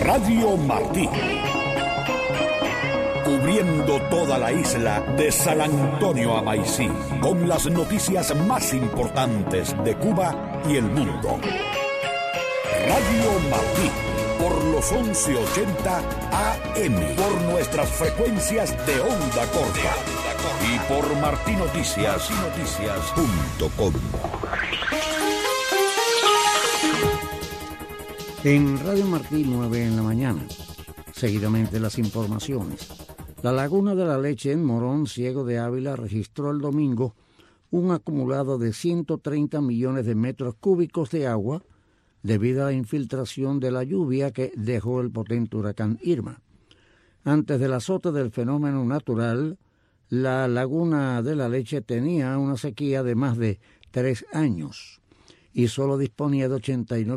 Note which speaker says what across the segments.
Speaker 1: Radio Martí. Cubriendo toda la isla de San Antonio a Maicí, con las noticias más importantes de Cuba y el mundo. Radio Martí, por los 1180 AM, por nuestras frecuencias de onda corta y por martinoticias.com.
Speaker 2: En Radio Martí, 9 en la mañana. Seguidamente las informaciones. La Laguna de la Leche en Morón, Ciego de Ávila, registró el domingo un acumulado de 130 millones de metros cúbicos de agua debido a la infiltración de la lluvia que dejó el potente huracán Irma. Antes del azote del fenómeno natural, la Laguna de la Leche tenía una sequía de más de 3 años y solo disponía de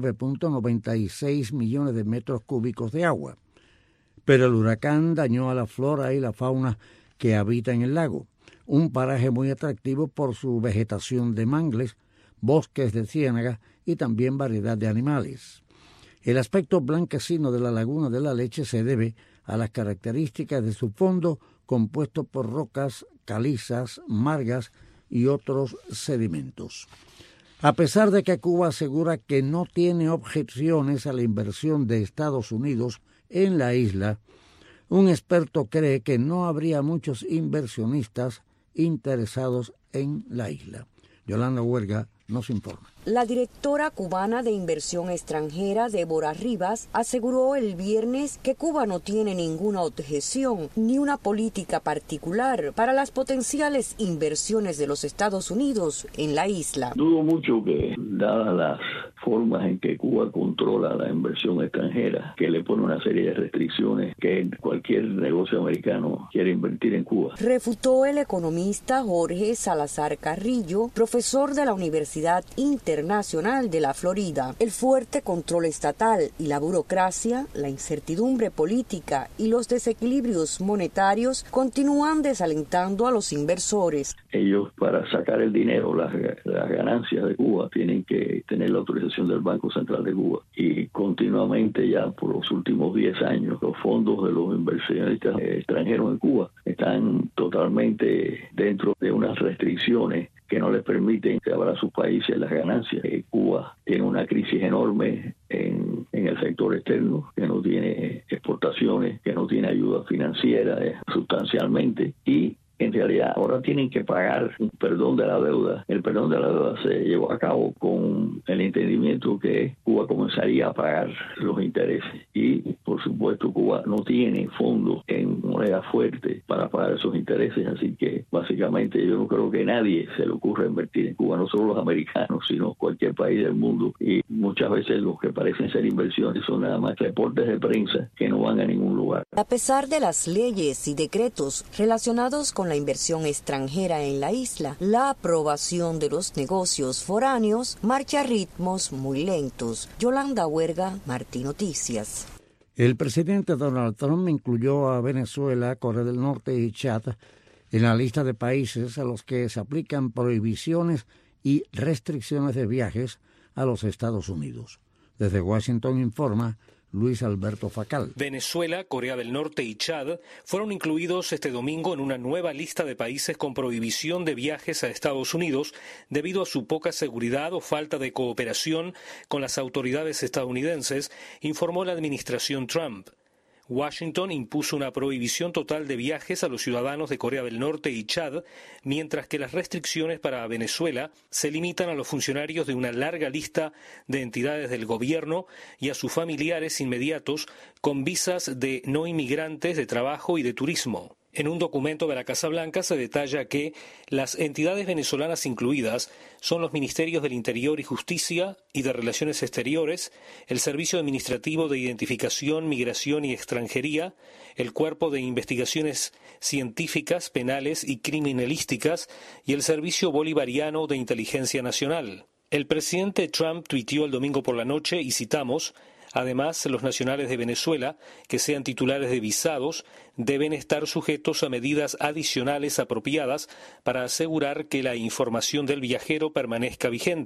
Speaker 2: 89.96 millones de metros cúbicos de agua. Pero el huracán dañó a la flora y la fauna que habita en el lago, un paraje muy atractivo por su vegetación de mangles, bosques de ciénaga y también variedad de animales. El aspecto blanquecino de la Laguna de la Leche se debe a las características de su fondo compuesto por rocas calizas, margas y otros sedimentos. A pesar de que Cuba asegura que no tiene objeciones a la inversión de Estados Unidos en la isla, un experto cree que no habría muchos inversionistas interesados en la isla. Yolanda Huerga nos informa.
Speaker 3: La directora cubana de inversión extranjera, Débora Rivas, aseguró el viernes que Cuba no tiene ninguna objeción ni una política particular para las potenciales inversiones de los Estados Unidos en la isla.
Speaker 4: Dudo mucho que, dadas las formas en que Cuba controla la inversión extranjera, que le pone una serie de restricciones que cualquier negocio americano quiere invertir en Cuba.
Speaker 3: Refutó el economista Jorge Salazar Carrillo, profesor de la Universidad Internacional de la Florida. El fuerte control estatal y la burocracia, la incertidumbre política y los desequilibrios monetarios continúan desalentando a los inversores.
Speaker 4: Ellos, para sacar el dinero, las ganancias de Cuba, tienen que tener la autorización del Banco Central de Cuba. Y continuamente, ya por los últimos 10 años, los fondos de los inversionistas extranjeros en Cuba están totalmente dentro de unas restricciones que no les permiten llevar a sus países las ganancias. Cuba tiene una crisis enorme en el sector externo, que no tiene exportaciones, que no tiene ayuda financiera sustancialmente, y en realidad ahora tienen que pagar un perdón de la deuda. El perdón de la deuda se llevó a cabo con el entendimiento que Cuba comenzaría a pagar los intereses. Y, por supuesto, Cuba no tiene fondos en moneda fuerte para pagar esos intereses. Así que, básicamente, yo no creo que nadie se le ocurra invertir en Cuba, no solo los americanos, sino cualquier país del mundo. Y muchas veces los que parecen ser inversiones son nada más reportes de prensa que no van a ningún lugar.
Speaker 3: A pesar de las leyes y decretos relacionados con la inversión extranjera en la isla, la aprobación de los negocios foráneos marcha a ritmos muy lentos. Yolanda Huerga, Martí Noticias.
Speaker 2: El presidente Donald Trump incluyó a Venezuela, Corea del Norte y Chad en la lista de países a los que se aplican prohibiciones y restricciones de viajes a los Estados Unidos. Desde Washington informa Luis Alberto Facal.
Speaker 5: Venezuela, Corea del Norte y Chad fueron incluidos este domingo en una nueva lista de países con prohibición de viajes a Estados Unidos debido a su poca seguridad o falta de cooperación con las autoridades estadounidenses, informó la administración Trump. Washington impuso una prohibición total de viajes a los ciudadanos de Corea del Norte y Chad, mientras que las restricciones para Venezuela se limitan a los funcionarios de una larga lista de entidades del gobierno y a sus familiares inmediatos con visas de no inmigrantes de trabajo y de turismo. En un documento de la Casa Blanca se detalla que las entidades venezolanas incluidas son los Ministerios del Interior y Justicia y de Relaciones Exteriores, el Servicio Administrativo de Identificación, Migración y Extranjería, el Cuerpo de Investigaciones Científicas, Penales y Criminalísticas y el Servicio Bolivariano de Inteligencia Nacional. El presidente Trump tuiteó el domingo por la noche, y citamos: además, los nacionales de Venezuela que sean titulares de visados deben estar sujetos a medidas adicionales apropiadas para asegurar que la información del viajero permanezca vigente.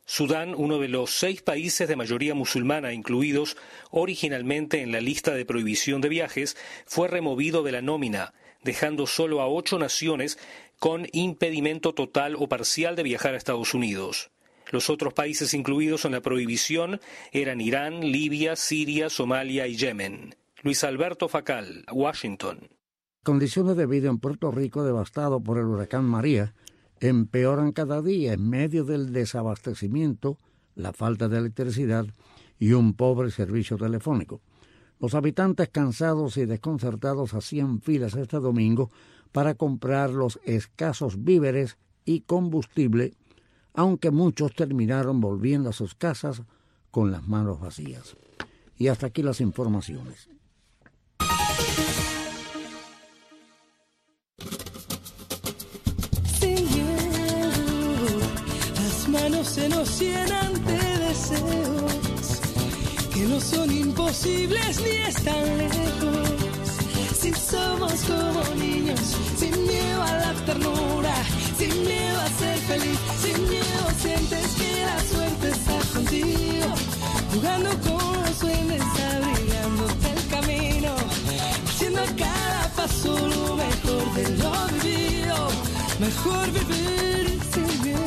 Speaker 5: Sudán, uno de los 6 países de mayoría musulmana incluidos originalmente en la lista de prohibición de viajes, fue removido de la nómina, dejando solo a 8 naciones con impedimento total o parcial de viajar a Estados Unidos. Los otros países incluidos en la prohibición eran Irán, Libia, Siria, Somalia y Yemen. Luis Alberto Facal, Washington.
Speaker 2: Condiciones de vida en Puerto Rico, devastado por el huracán María, empeoran cada día en medio del desabastecimiento, la falta de electricidad y un pobre servicio telefónico. Los habitantes, cansados y desconcertados, hacían filas este domingo para comprar los escasos víveres y combustible, aunque muchos terminaron volviendo a sus casas con las manos vacías. Y hasta aquí las informaciones.
Speaker 6: Manos se nos llenan de deseos que no son imposibles ni están lejos. Si somos como niños, sin miedo a la ternura, sin miedo a ser feliz, sin miedo sientes que la suerte está contigo, jugando con los duendes, abrigándote el camino, haciendo a cada paso lo mejor de lo vivido, mejor vivir sin miedo.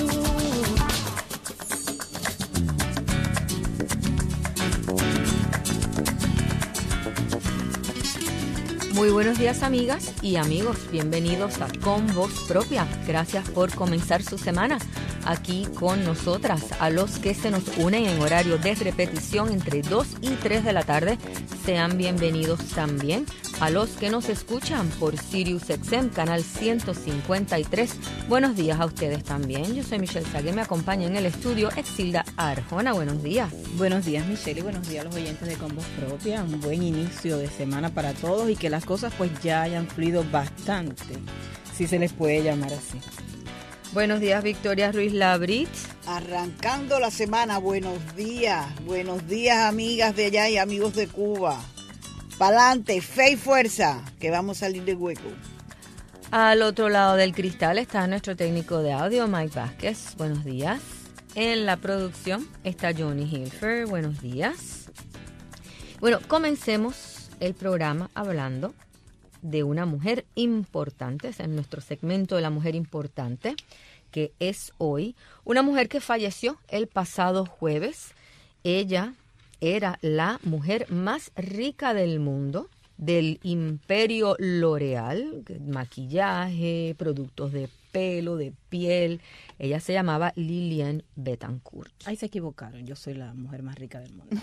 Speaker 7: Muy buenos días, amigas y amigos. Bienvenidos a Con Voz Propia. Gracias por comenzar su semana aquí con nosotras. A los que se nos unen en horario de repetición entre 2 y 3 de la tarde, sean bienvenidos también. A los que nos escuchan por SiriusXM, canal 153, buenos días a ustedes también. Yo soy Michelle Sague, me acompaña en el estudio Exilda Arjona. Buenos días.
Speaker 8: Buenos días, Michelle, y buenos días a los oyentes de Con Voz Propia. Un buen inicio de semana para todos y que las cosas pues ya hayan fluido bastante, si se les puede llamar así.
Speaker 7: Buenos días, Victoria Ruiz Labrit.
Speaker 9: Arrancando la semana, buenos días, amigas de allá y amigos de Cuba. Pa'lante, fe y fuerza, que vamos a salir del hueco.
Speaker 7: Al otro lado del cristal está nuestro técnico de audio, Mike Vázquez. Buenos días. En la producción está Johnny Hilfer. Buenos días. Bueno, comencemos el programa hablando de una mujer importante, en nuestro segmento de la mujer importante, que es hoy. Una mujer que falleció el pasado jueves. Ella era la mujer más rica del mundo, del imperio L'Oreal, maquillaje, productos de pelo, de piel. Ella se llamaba Lillian Bettencourt.
Speaker 8: Ahí se equivocaron, yo soy la mujer más rica del mundo.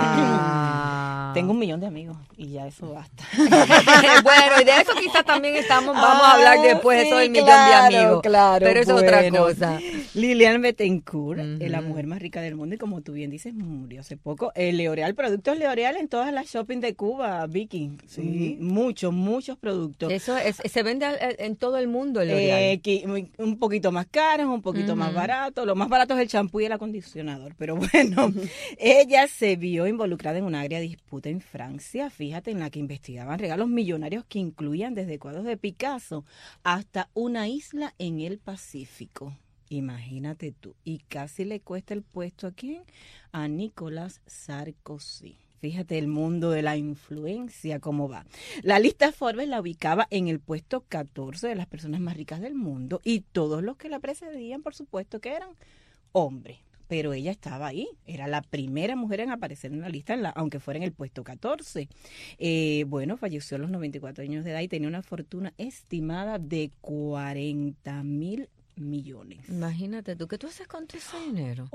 Speaker 7: Tengo
Speaker 8: 1 millón de amigos y ya eso basta.
Speaker 7: Bueno, y de eso quizás también vamos a hablar después, sí, eso del millón de amigos.
Speaker 8: Claro,
Speaker 7: pero eso es otra cosa.
Speaker 8: Lillian Bettencourt es la mujer más rica del mundo y como tú bien dices, murió hace poco. L'Oreal, productos L'Oreal en todas las shopping de Cuba, Vicky. Sí. Muchos productos.
Speaker 7: Eso se vende en todo el mundo, el L'Oreal.
Speaker 8: Un poquito más caros, un poquito más barato. Lo más barato es el champú y el acondicionador. Pero bueno, ella se vio involucrada en una agria disputa en Francia, fíjate, en la que investigaban regalos millonarios que incluían desde cuadros de Picasso hasta una isla en el Pacífico. Imagínate tú. Y casi le cuesta el puesto ¿a quién? A Nicolas Sarkozy. Fíjate el mundo de la influencia, cómo va. La lista Forbes la ubicaba en el puesto 14 de las personas más ricas del mundo y todos los que la precedían, por supuesto, que eran hombres. Pero ella estaba ahí, era la primera mujer en aparecer en la lista, aunque fuera en el puesto 14. Bueno, falleció a los 94 años de edad y tenía una fortuna estimada de 40.000 millones.
Speaker 7: Imagínate tú, ¿qué tú haces con todo ese dinero?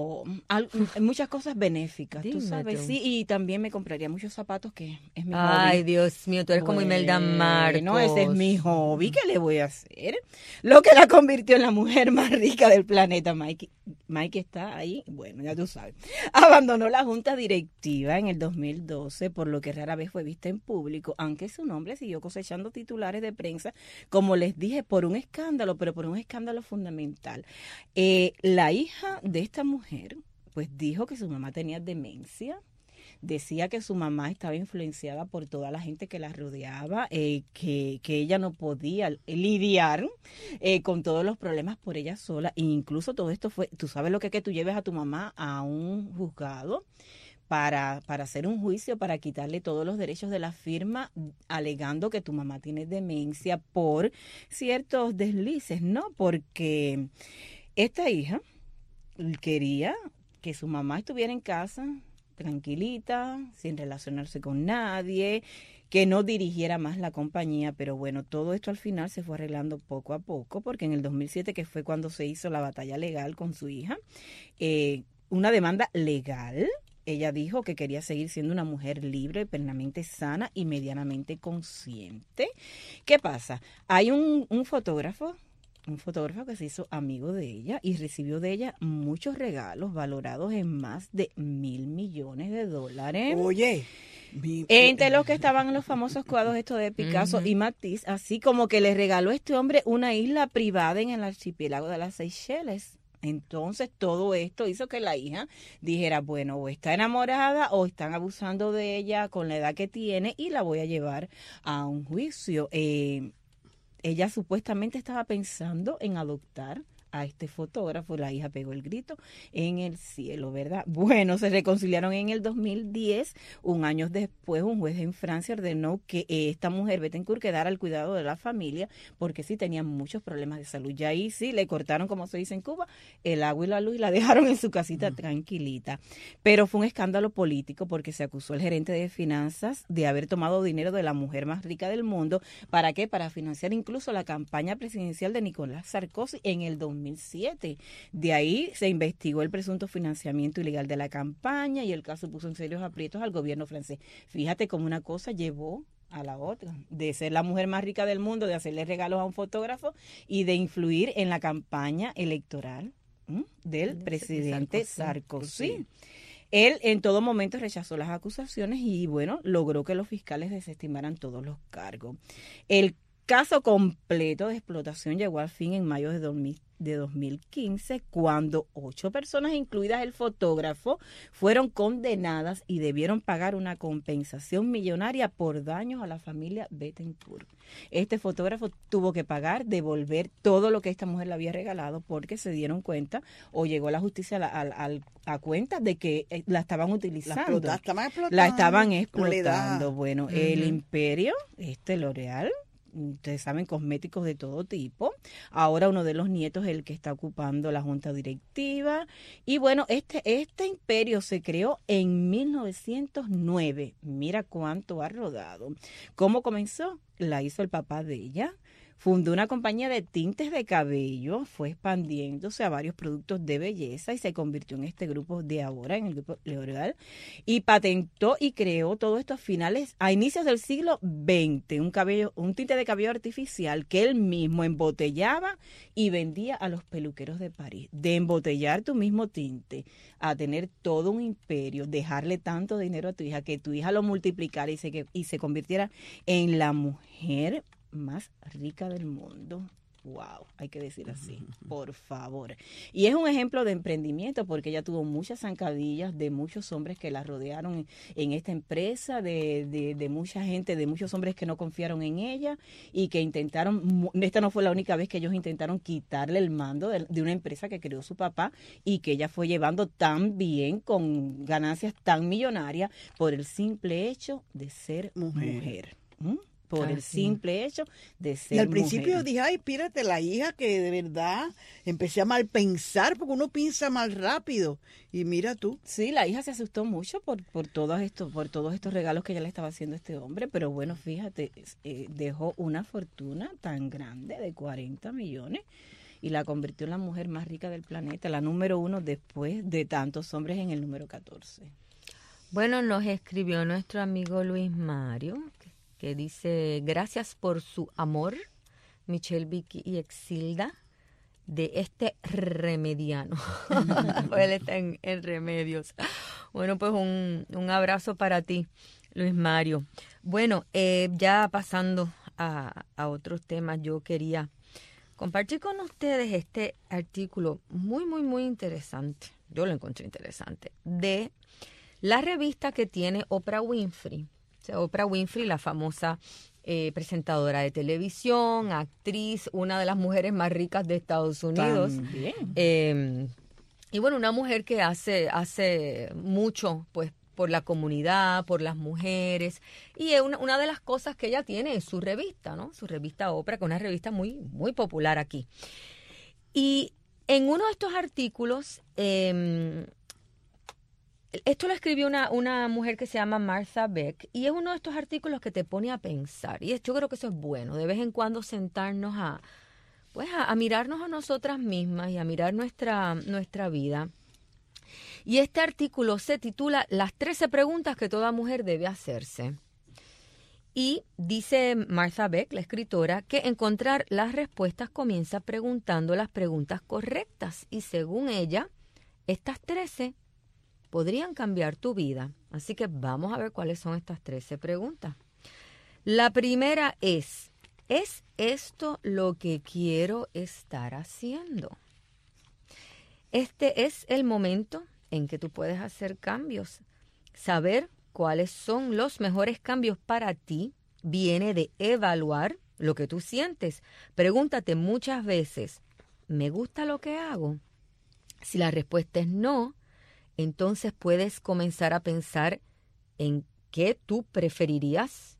Speaker 8: Muchas cosas benéficas, tú sabes, sí, y también me compraría muchos zapatos, que es mi hobby.
Speaker 7: Ay, Dios mío, tú eres como Imelda Marcos.
Speaker 8: No, ese es mi hobby, ¿qué le voy a hacer? Lo que la convirtió en la mujer más rica del planeta. Mike está ahí, bueno, ya tú sabes. Abandonó la junta directiva en el 2012, por lo que rara vez fue vista en público, aunque su nombre siguió cosechando titulares de prensa, como les dije, por un escándalo, pero por un escándalo fundamental. La hija de esta mujer pues dijo que su mamá tenía demencia, decía que su mamá estaba influenciada por toda la gente que la rodeaba, que ella no podía lidiar con todos los problemas por ella sola, e incluso todo esto fue, tú sabes lo que es que tú lleves a tu mamá a un juzgado para hacer un juicio, para quitarle todos los derechos de la firma, alegando que tu mamá tiene demencia por ciertos deslices, ¿no? Porque esta hija quería que su mamá estuviera en casa, tranquilita, sin relacionarse con nadie, que no dirigiera más la compañía, pero bueno, todo esto al final se fue arreglando poco a poco, porque en el 2007, que fue cuando se hizo la batalla legal con su hija, una demanda legal. Ella dijo que quería seguir siendo una mujer libre, plenamente sana y medianamente consciente. ¿Qué pasa? Hay un fotógrafo que se hizo amigo de ella y recibió de ella muchos regalos valorados en más de $1,000 millones.
Speaker 9: Oye,
Speaker 8: entre los que estaban los famosos cuadros estos de Picasso y Matisse, así como que le regaló a este hombre una isla privada en el archipiélago de las Seychelles. Entonces todo esto hizo que la hija dijera, bueno, o está enamorada o están abusando de ella con la edad que tiene y la voy a llevar a un juicio. Ella supuestamente estaba pensando en adoptar a este fotógrafo. La hija pegó el grito en el cielo, ¿verdad? Bueno, se reconciliaron en el 2010. Un año después, un juez en Francia ordenó que esta mujer, Bettencourt, quedara al cuidado de la familia, porque sí tenía muchos problemas de salud. Ya ahí sí le cortaron, como se dice en Cuba, el agua y la luz y la dejaron en su casita tranquilita. Pero fue un escándalo político porque se acusó al gerente de finanzas de haber tomado dinero de la mujer más rica del mundo. ¿Para qué? Para financiar incluso la campaña presidencial de Nicolás Sarkozy en el 2007. De ahí se investigó el presunto financiamiento ilegal de la campaña y el caso puso en serios aprietos al gobierno francés. Fíjate cómo una cosa llevó a la otra, de ser la mujer más rica del mundo, de hacerle regalos a un fotógrafo y de influir en la campaña electoral del presidente Sarkozy. Él en todo momento rechazó las acusaciones y, bueno, logró que los fiscales desestimaran todos los cargos. El caso completo de explotación llegó al fin en mayo de 2015, cuando 8 personas, incluidas el fotógrafo, fueron condenadas y debieron pagar una compensación millonaria por daños a la familia Bettencourt. Este fotógrafo tuvo que devolver todo lo que esta mujer le había regalado, porque se dieron cuenta, o llegó la justicia a cuenta de que la estaban utilizando. La estaban explotando. Bueno, el imperio, L'Oréal, ustedes saben, cosméticos de todo tipo. Ahora uno de los nietos es el que está ocupando la junta directiva. Y bueno, este imperio se creó en 1909. Mira cuánto ha rodado. ¿Cómo comenzó? La hizo el papá de ella. Fundó una compañía de tintes de cabello, fue expandiéndose a varios productos de belleza y se convirtió en este grupo de ahora, en el grupo L'Oréal, y patentó y creó todo esto a inicios del siglo XX, un tinte de cabello artificial que él mismo embotellaba y vendía a los peluqueros de París. De embotellar tu mismo tinte a tener todo un imperio, dejarle tanto dinero a tu hija, que tu hija lo multiplicara y se convirtiera en la mujer más rica del mundo. Wow, hay que decir así, por favor. Y es un ejemplo de emprendimiento porque ella tuvo muchas zancadillas de muchos hombres que la rodearon en esta empresa, de mucha gente, de muchos hombres que no confiaron en ella y que intentaron, esta no fue la única vez que ellos intentaron quitarle el mando de una empresa que creó su papá y que ella fue llevando tan bien, con ganancias tan millonarias, por el simple hecho de ser mujer. Por el simple hecho de ser mujer.
Speaker 9: Y al principio dije, ay, pírate la hija, que de verdad empecé a mal pensar, porque uno piensa mal rápido. Y mira tú.
Speaker 8: Sí, la hija se asustó mucho por todos estos regalos que ella le estaba haciendo a este hombre, pero bueno, fíjate, dejó una fortuna tan grande de 40 millones y la convirtió en la mujer más rica del planeta, la número 1 después de tantos hombres en el número 14.
Speaker 7: Bueno, nos escribió nuestro amigo Luis Mario, que dice: gracias por su amor, Michelle, Vicky y Exilda, de este remediano. Él está en Remedios. Bueno, pues un abrazo para ti, Luis Mario. Bueno, ya pasando a otros temas, yo quería compartir con ustedes este artículo muy, muy, muy interesante. Yo lo encontré interesante, de la revista que tiene Oprah Winfrey. O sea, Oprah Winfrey, la famosa presentadora de televisión, actriz, una de las mujeres más ricas de Estados Unidos. Y bueno, una mujer que hace mucho, pues, por la comunidad, por las mujeres. Y una de las cosas que ella tiene es su revista, ¿no? Su revista Oprah, que es una revista muy, muy popular aquí. Y en uno de estos artículos, esto lo escribió una mujer que se llama Martha Beck, y es uno de estos artículos que te pone a pensar. Y yo creo que eso es bueno, de vez en cuando sentarnos a mirarnos a nosotras mismas y a mirar nuestra vida. Y este artículo se titula Las 13 preguntas que toda mujer debe hacerse. Y dice Martha Beck, la escritora, que encontrar las respuestas comienza preguntando las preguntas correctas. Y según ella, estas 13 podrían cambiar tu vida. Así que vamos a ver cuáles son estas 13 preguntas. La primera ¿es esto lo que quiero estar haciendo? Este es el momento en que tú puedes hacer cambios. Saber cuáles son los mejores cambios para ti viene de evaluar lo que tú sientes. Pregúntate muchas veces, ¿me gusta lo que hago? Si la respuesta es no, entonces puedes comenzar a pensar en qué tú preferirías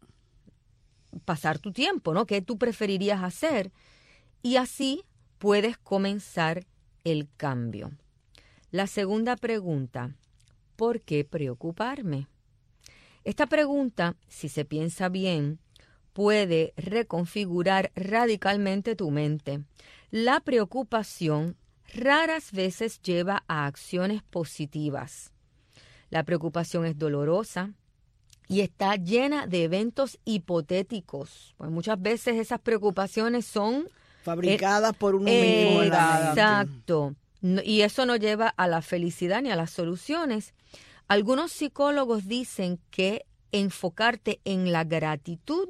Speaker 7: pasar tu tiempo, ¿no? ¿Qué tú preferirías hacer? Y así puedes comenzar el cambio. La segunda pregunta, ¿por qué preocuparme? Esta pregunta, si se piensa bien, puede reconfigurar radicalmente tu mente. La preocupación raras veces lleva a acciones positivas. La preocupación es dolorosa y está llena de eventos hipotéticos. Pues muchas veces esas preocupaciones son
Speaker 9: fabricadas por uno mismo.
Speaker 7: Exacto. Y eso no lleva a la felicidad ni a las soluciones. Algunos psicólogos dicen que enfocarte en la gratitud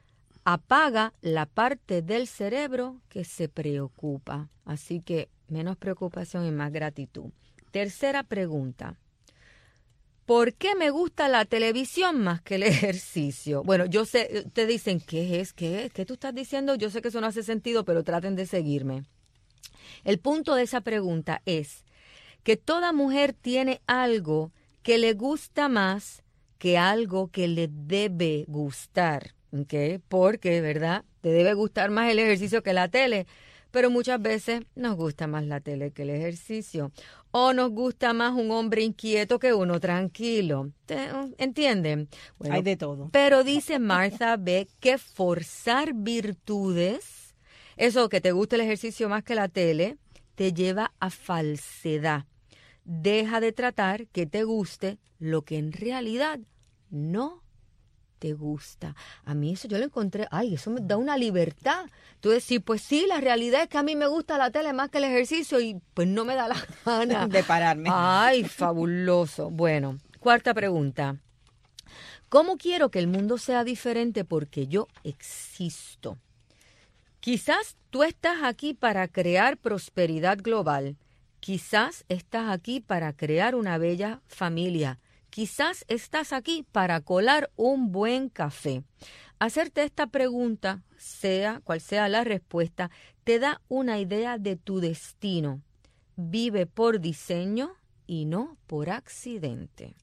Speaker 7: apaga la parte del cerebro que se preocupa. Así que menos preocupación y más gratitud. Tercera pregunta. ¿Por qué me gusta la televisión más que el ejercicio? Bueno, yo sé, ustedes dicen, ¿qué es? ¿Qué tú estás diciendo? Yo sé que eso no hace sentido, pero traten de seguirme. El punto de esa pregunta es que toda mujer tiene algo que le gusta más que algo que le debe gustar. ¿Okay? Porque, ¿verdad? Te debe gustar más el ejercicio que la tele, pero muchas veces nos gusta más la tele que el ejercicio. O nos gusta más un hombre inquieto que uno tranquilo. ¿Entienden? Bueno,
Speaker 8: hay de todo.
Speaker 7: Pero dice Martha Beck que forzar virtudes, eso que te gusta el ejercicio más que la tele, te lleva a falsedad. Deja de tratar que te guste lo que en realidad no te gusta. A mí eso yo lo encontré, eso me da una libertad. Tú decís, pues sí, la realidad es que a mí me gusta la tele más que el ejercicio y pues no me da la gana
Speaker 8: de pararme.
Speaker 7: Ay, fabuloso. Bueno, cuarta pregunta. ¿Cómo quiero que el mundo sea diferente porque yo existo? Quizás tú estás aquí para crear prosperidad global. Quizás estás aquí para crear una bella familia. Quizás estás aquí para colar un buen café. Hacerte esta pregunta, sea cual sea la respuesta, te da una idea de tu destino. Vive por diseño y no por accidente.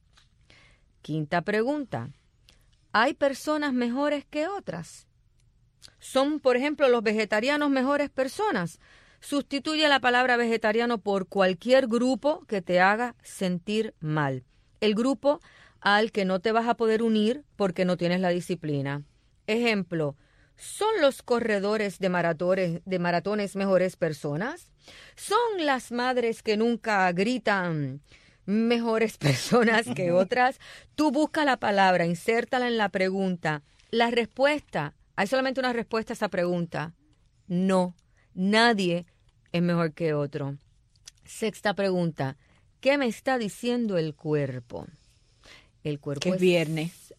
Speaker 7: Quinta pregunta. ¿Hay personas mejores que otras? ¿Son, por ejemplo, los vegetarianos mejores personas? Sustituye la palabra vegetariano por cualquier grupo que te haga sentir mal. El grupo al que no te vas a poder unir porque no tienes la disciplina. Ejemplo, ¿son los corredores de maratones mejores personas? ¿Son las madres que nunca gritan mejores personas que otras? Tú busca la palabra, insértala en la pregunta. La respuesta, hay solamente una respuesta a esa pregunta. No, nadie es mejor que otro. Sexta pregunta. ¿Qué me está diciendo el cuerpo? El cuerpo
Speaker 8: que es viernes.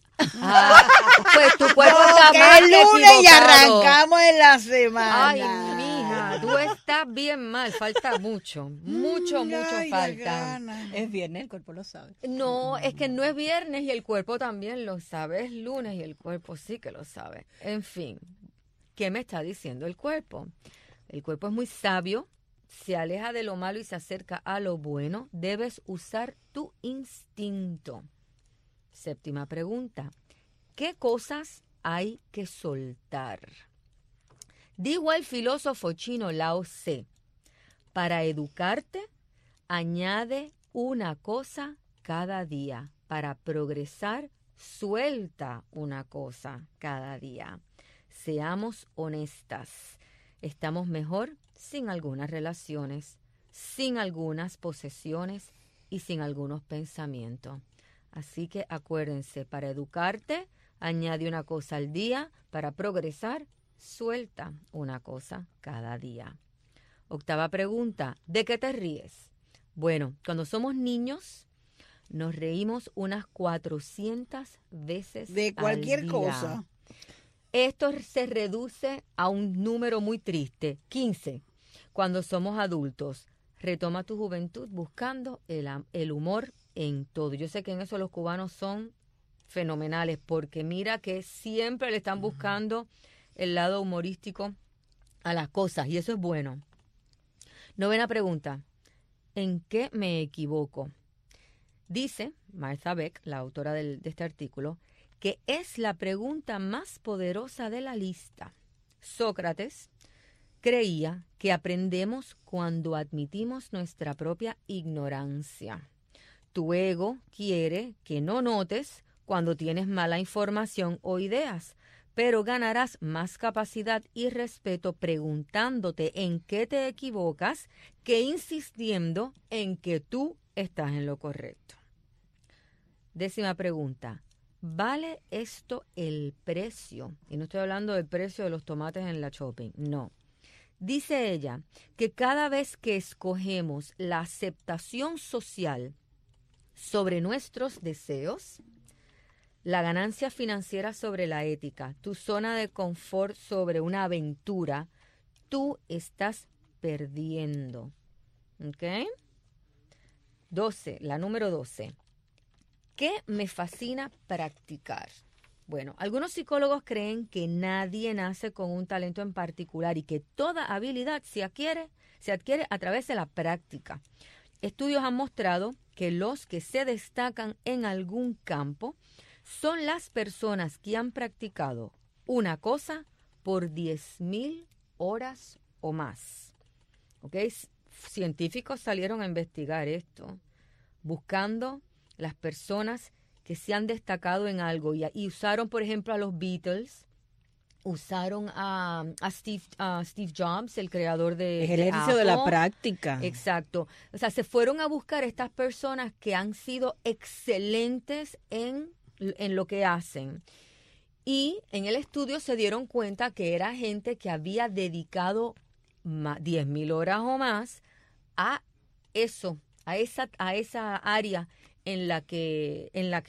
Speaker 7: Pues tu cuerpo
Speaker 9: está mal. Que es lunes y arrancamos en la semana.
Speaker 7: Ay, mija, tú Tú estás bien mal, falta mucho
Speaker 9: Ay, la
Speaker 7: falta.
Speaker 9: gana.
Speaker 8: Es viernes, el cuerpo lo sabe.
Speaker 7: No, es que no es viernes y el cuerpo también lo sabe, es lunes y el cuerpo sí que lo sabe. En fin, ¿qué me está diciendo el cuerpo? El cuerpo es muy sabio, se aleja de lo malo y se acerca a lo bueno. Debes usar tu instinto. Séptima pregunta, ¿qué cosas hay que soltar? Dijo el filósofo chino Lao Tse, para educarte, añade una cosa cada día. Para progresar, suelta una cosa cada día. Seamos honestas. Estamos mejor sin algunas relaciones, sin algunas posesiones y sin algunos pensamientos. Así que acuérdense, para educarte, añade una cosa al día. Para progresar, suelta una cosa cada día. Octava pregunta, ¿de qué te ríes? Bueno, cuando somos niños, nos reímos unas 400 veces
Speaker 9: De cualquier
Speaker 7: al día.
Speaker 9: cosa.
Speaker 7: Esto se reduce a un número muy triste, 15. Cuando somos adultos, retoma tu juventud buscando el humor en todo. Yo sé que en eso los cubanos son fenomenales, porque mira que siempre le están buscando el lado humorístico a las cosas, y eso es bueno. Novena pregunta, ¿en qué me equivoco? Dice Martha Beck, la autora de este artículo, que es la pregunta más poderosa de la lista. Sócrates creía que aprendemos cuando admitimos nuestra propia ignorancia. Tu ego quiere que no notes cuando tienes mala información o ideas, pero ganarás más capacidad y respeto preguntándote en qué te equivocas que insistiendo en que tú estás en lo correcto. Décima pregunta. ¿Vale esto el precio? Y no estoy hablando del precio de los tomates en la shopping, no. Dice ella que cada vez que escogemos la aceptación social sobre nuestros deseos, la ganancia financiera sobre la ética, tu zona de confort sobre una aventura, tú estás perdiendo. ¿Ok? 12, la número 12. ¿Qué me fascina practicar? Bueno, algunos psicólogos creen que nadie nace con un talento en particular y que toda habilidad se adquiere a través de la práctica. Estudios han mostrado que los que se destacan en algún campo son las personas que han practicado una cosa por 10,000 horas o más. ¿Ok? Científicos salieron a investigar esto, buscando las personas que se han destacado en algo y usaron, por ejemplo, a los Beatles, usaron a Steve Jobs, el creador de
Speaker 8: el ejercicio de la práctica.
Speaker 7: Exacto. O sea, se fueron a buscar estas personas que han sido excelentes en lo que hacen. Y en el estudio se dieron cuenta que era gente que había dedicado 10,000 horas o más a eso, a esa área en la que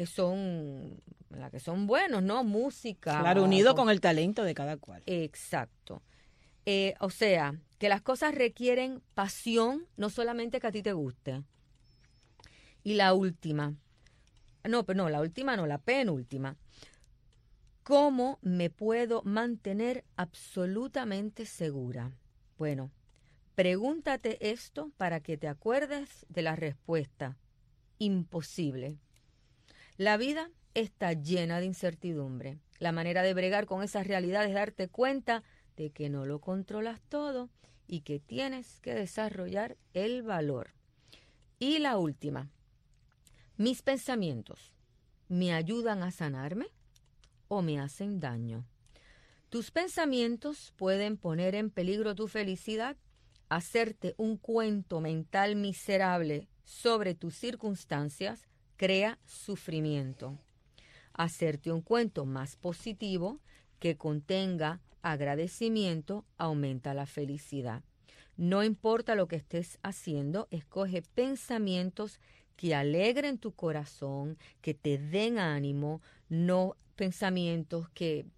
Speaker 7: son buenos, ¿no? Música.
Speaker 8: Claro, unido con el talento de cada cual.
Speaker 7: Exacto. O sea, que las cosas requieren pasión, no solamente que a ti te guste. Y la última. La penúltima. ¿Cómo me puedo mantener absolutamente segura? Bueno, pregúntate esto para que te acuerdes de la respuesta. Imposible. La vida está llena de incertidumbre. La manera de bregar con esa realidad es darte cuenta de que no lo controlas todo y que tienes que desarrollar el valor. Y la última. ¿Mis pensamientos me ayudan a sanarme o me hacen daño? Tus pensamientos pueden poner en peligro tu felicidad, hacerte un cuento mental miserable sobre tus circunstancias, crea sufrimiento. Hacerte un cuento más positivo que contenga agradecimiento aumenta la felicidad. No importa lo que estés haciendo, escoge pensamientos que alegren tu corazón, que te den ánimo, no pensamientos que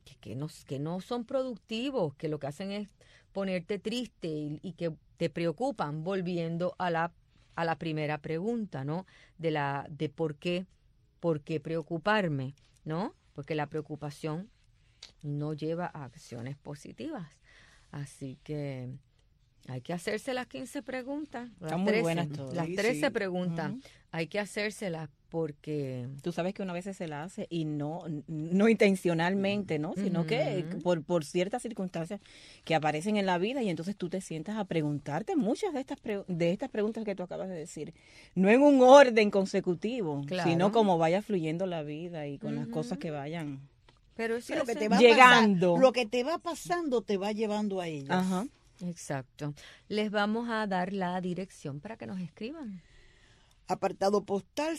Speaker 7: que no son productivos, que lo que hacen es ponerte triste y que te preocupan, volviendo a la primera pregunta, ¿no? De por qué preocuparme, ¿no? Porque la preocupación no lleva a acciones positivas. Así que hay que hacerse las 15 preguntas.
Speaker 8: Están muy buenas todas.
Speaker 7: Las 13 preguntas. Hay que hacérselas porque...
Speaker 8: Tú sabes que una vez se la hace y no intencionalmente, ¿no? Sino que por ciertas circunstancias que aparecen en la vida, y entonces tú te sientas a preguntarte muchas de estas preguntas que tú acabas de decir. No en un orden consecutivo, sino como vaya fluyendo la vida y con las cosas que vayan...
Speaker 7: Pero eso
Speaker 9: lo que te va
Speaker 8: llegando.
Speaker 9: Lo que te va pasando te va llevando a ellos.
Speaker 8: Ajá.
Speaker 7: Exacto. Les vamos a dar la dirección para que nos escriban.
Speaker 9: Apartado postal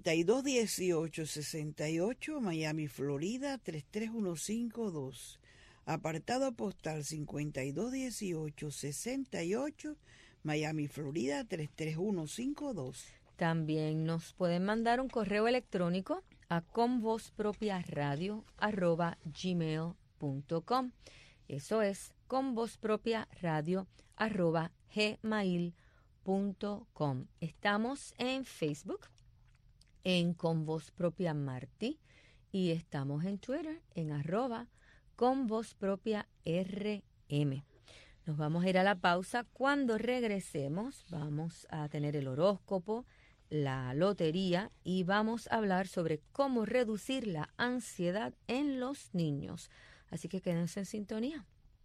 Speaker 9: 521868, Miami, Florida 33152. Apartado postal 521868, Miami, Florida 33152.
Speaker 7: También nos pueden mandar un correo electrónico a convozpropiaradio@gmail.com. Eso es convozpropiaradio@gmail.com. Estamos en Facebook, en Con Voz Propia Martí, y estamos en Twitter, en @convozpropiarm. Nos vamos a ir a la pausa. Cuando regresemos, vamos a tener el horóscopo, la lotería, y vamos a hablar sobre cómo reducir la ansiedad en los niños. Así que quédense en sintonía.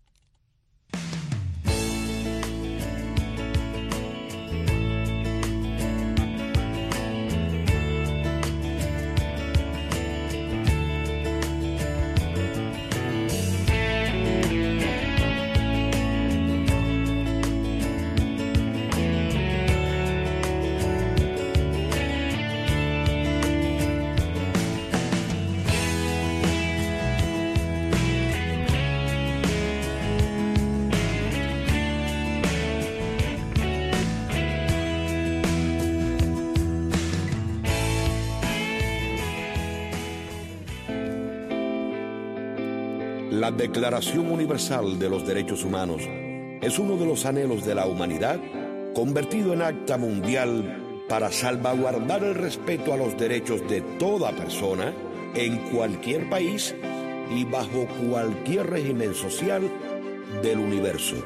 Speaker 1: La Declaración Universal de los Derechos Humanos es uno de los anhelos de la humanidad convertido en acta mundial para salvaguardar el respeto a los derechos de toda persona en cualquier país y bajo cualquier régimen social del universo.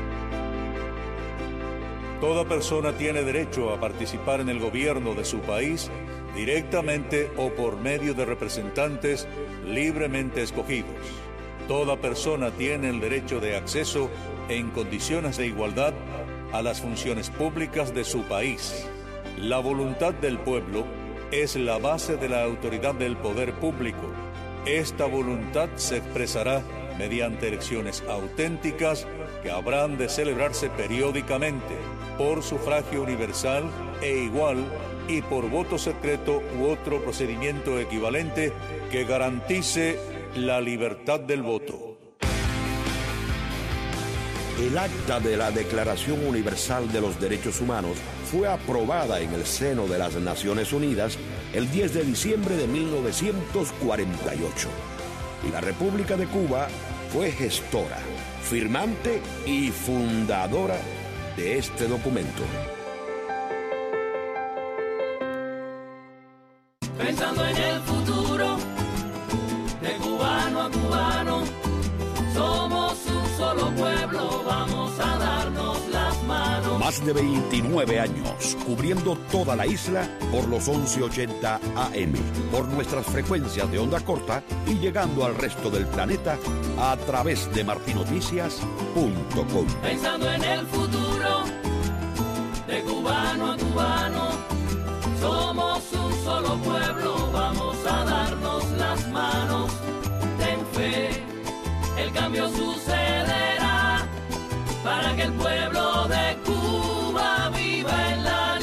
Speaker 10: Toda persona tiene derecho a participar en el gobierno de su país directamente o por medio de representantes libremente escogidos. Toda persona tiene el derecho de acceso en condiciones de igualdad a las funciones públicas de su país. La voluntad del pueblo es la base de la autoridad del poder público. Esta voluntad se expresará mediante elecciones auténticas que habrán de celebrarse periódicamente por sufragio universal e igual y por voto secreto u otro procedimiento equivalente que garantice la libertad del voto.
Speaker 1: El acta de la Declaración Universal de los Derechos Humanos fue aprobada en el seno de las Naciones Unidas el 10 de diciembre de 1948. Y la República de Cuba fue gestora, firmante y fundadora de este documento.
Speaker 6: Pensando en el futuro, de cubano a cubano, somos un solo pueblo, vamos a darnos las manos.
Speaker 1: Más de 29 años cubriendo toda la isla por los 1180 AM, por nuestras frecuencias de onda corta y llegando al resto del planeta a través de martinoticias.com.
Speaker 6: Pensando en el futuro, de cubano a cubano, somos un solo pueblo, vamos a darnos las manos. Ten fe, el cambio sucederá para que el pueblo de Cuba viva en la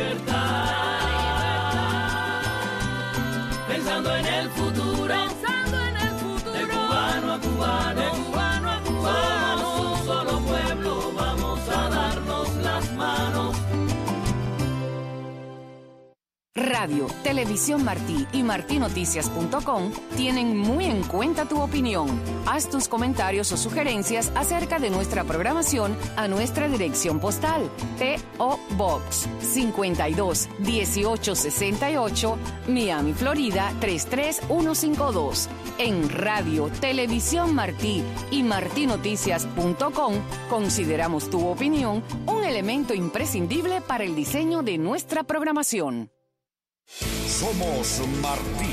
Speaker 6: libertad. Pensando en el futuro, de cubano a cubano, somos un solo pueblo, vamos a darnos las manos.
Speaker 11: Radio, Televisión Martí y martinoticias.com tienen muy en cuenta tu opinión. Haz tus comentarios o sugerencias acerca de nuestra programación a nuestra dirección postal: P.O. Box 52 1868, Miami, Florida 33152. En Radio, Televisión Martí y martinoticias.com consideramos tu opinión un elemento imprescindible para el diseño de nuestra programación.
Speaker 1: Somos Martí.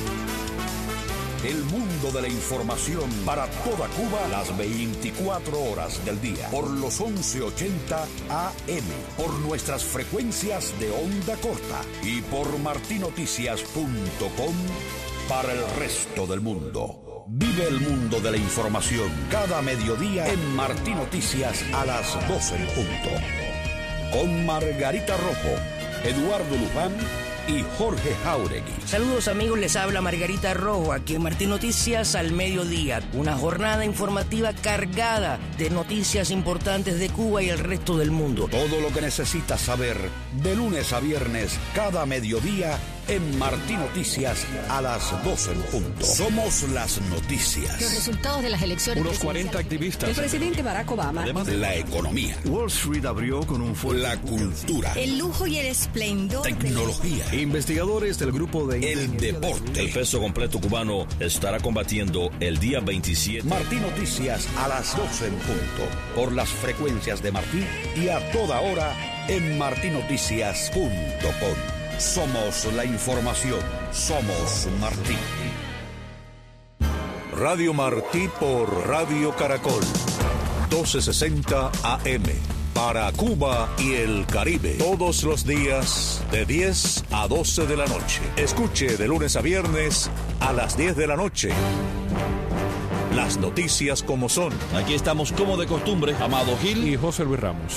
Speaker 1: El mundo de la información para toda Cuba las 24 horas del día. Por los 1180 AM. Por nuestras frecuencias de onda corta. Y por martinoticias.com para el resto del mundo. Vive el mundo de la información cada mediodía en Martí Noticias a las 12 en punto. Con Margarita Rojo, Eduardo Luján y Jorge Jauregui.
Speaker 12: Saludos amigos, les habla Margarita Rojo aquí en Martí Noticias al mediodía. Una jornada informativa cargada de noticias importantes de Cuba y el resto del mundo.
Speaker 1: Todo lo que necesitas saber de lunes a viernes cada mediodía en Martí Noticias a las 12 en punto. Somos las noticias.
Speaker 13: Los resultados de las elecciones.
Speaker 1: Unos 40 activistas.
Speaker 13: El presidente Barack Obama.
Speaker 1: Además, la economía. Wall Street abrió con un fuerte. La cultura.
Speaker 13: El lujo y el esplendor.
Speaker 1: Tecnología.
Speaker 14: Investigadores del grupo de...
Speaker 1: El deporte.
Speaker 14: El peso completo cubano estará combatiendo el día 27.
Speaker 1: Martí Noticias a las 12 en punto. Por las frecuencias de Martí y a toda hora en martinoticias.com. Somos la información. Somos Martí.
Speaker 10: Radio Martí por Radio Caracol. 1260 AM. Para Cuba y el Caribe. Todos los días de 10 a 12 de la noche. Escuche de lunes a viernes a las 10 de la noche. Las noticias como son.
Speaker 14: Aquí estamos como de costumbre. Amado Gil
Speaker 15: y José Luis Ramos.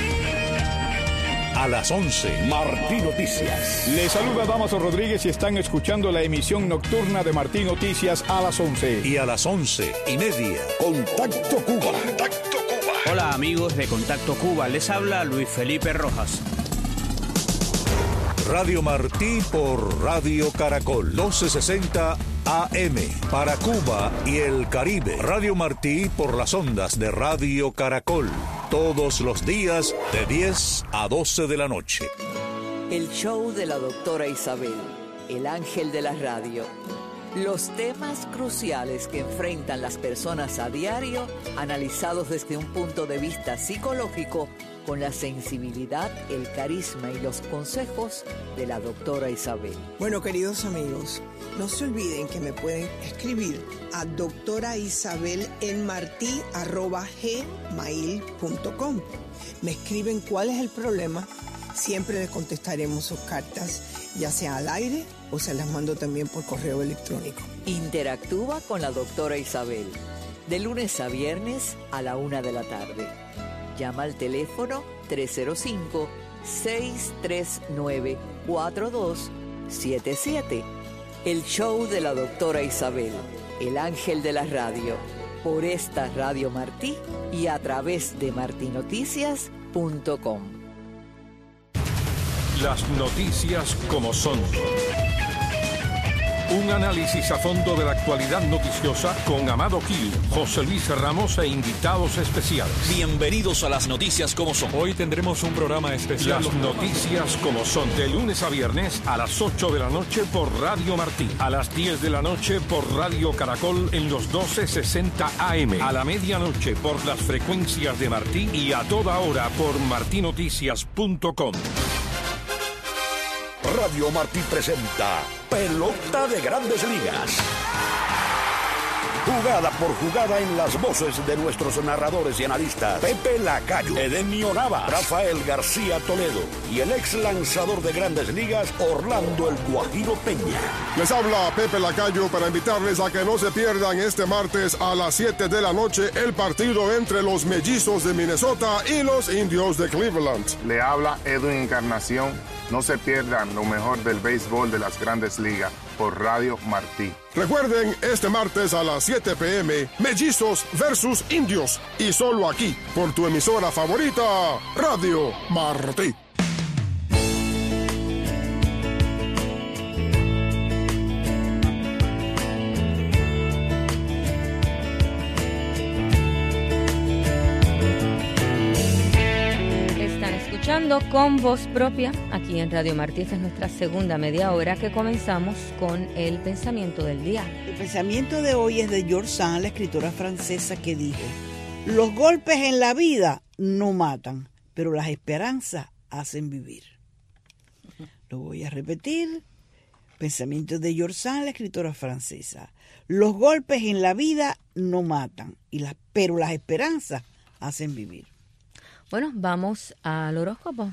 Speaker 10: A las 11,
Speaker 1: Martí Noticias.
Speaker 15: Les saluda Damaso Rodríguez y están escuchando la emisión nocturna de Martí Noticias a las 11.
Speaker 10: Y a las 11:30,
Speaker 1: Contacto Cuba.
Speaker 10: Contacto Cuba.
Speaker 16: Hola amigos de Contacto Cuba, les habla Luis Felipe Rojas.
Speaker 10: Radio Martí por Radio Caracol. 1260 AM. Para Cuba y el Caribe. Radio Martí por las ondas de Radio Caracol. Todos los días de 10 a 12 de la noche.
Speaker 17: El show de la doctora Isabel, el ángel de la radio. Los temas cruciales que enfrentan las personas a diario, analizados desde un punto de vista psicológico, con la sensibilidad, el carisma y los consejos de la doctora Isabel.
Speaker 18: Bueno, queridos amigos, no se olviden que me pueden escribir a doctoraisabel.marti@gmail.com. Me escriben cuál es el problema, siempre les contestaremos sus cartas, ya sea al aire o se las mando también por correo electrónico.
Speaker 17: Interactúa con la doctora Isabel, de lunes a viernes a la 1 de la tarde. Llama al teléfono 305-639-4277. El show de la doctora Isabel, el ángel de la radio, por esta Radio Martí y a través de martinoticias.com.
Speaker 19: Las noticias como son. Un análisis a fondo de la actualidad noticiosa con Amado Gil, José Luis Ramos e invitados especiales.
Speaker 14: Bienvenidos a las noticias como son.
Speaker 19: Hoy tendremos un programa especial. Las noticias como son. De lunes a viernes a las 8 de la noche por Radio Martí. A las 10 de la noche por Radio Caracol en los 1260 AM. A la medianoche por las frecuencias de Martí y a toda hora por martinoticias.com.
Speaker 1: Radio Martí presenta Pelota de Grandes Ligas. Jugada por jugada en las voces de nuestros narradores y analistas Pepe Lacayo, Edenio Nava, Rafael García Toledo y el ex lanzador de Grandes Ligas Orlando El Guajiro Peña.
Speaker 20: Les habla Pepe Lacayo para invitarles a que no se pierdan este martes a las 7 de la noche el partido entre los Mellizos de Minnesota y los Indios de Cleveland.
Speaker 21: Le habla Edwin Encarnación. No se pierdan lo mejor del béisbol de las Grandes Ligas por Radio Martí.
Speaker 20: Recuerden, este martes a las 7 p.m., Mellizos versus Indios. Y solo aquí, por tu emisora favorita, Radio Martí.
Speaker 7: Hablando con voz propia, aquí en Radio Martí. Esta es nuestra segunda media hora que comenzamos con el pensamiento del día.
Speaker 9: El pensamiento de hoy es de George Sand, la escritora francesa, que dijo: los golpes en la vida no matan, pero las esperanzas hacen vivir. Lo voy a repetir. Pensamiento de George Sand, la escritora francesa. Los golpes en la vida no matan, pero las esperanzas hacen vivir.
Speaker 7: Bueno, vamos al horóscopo.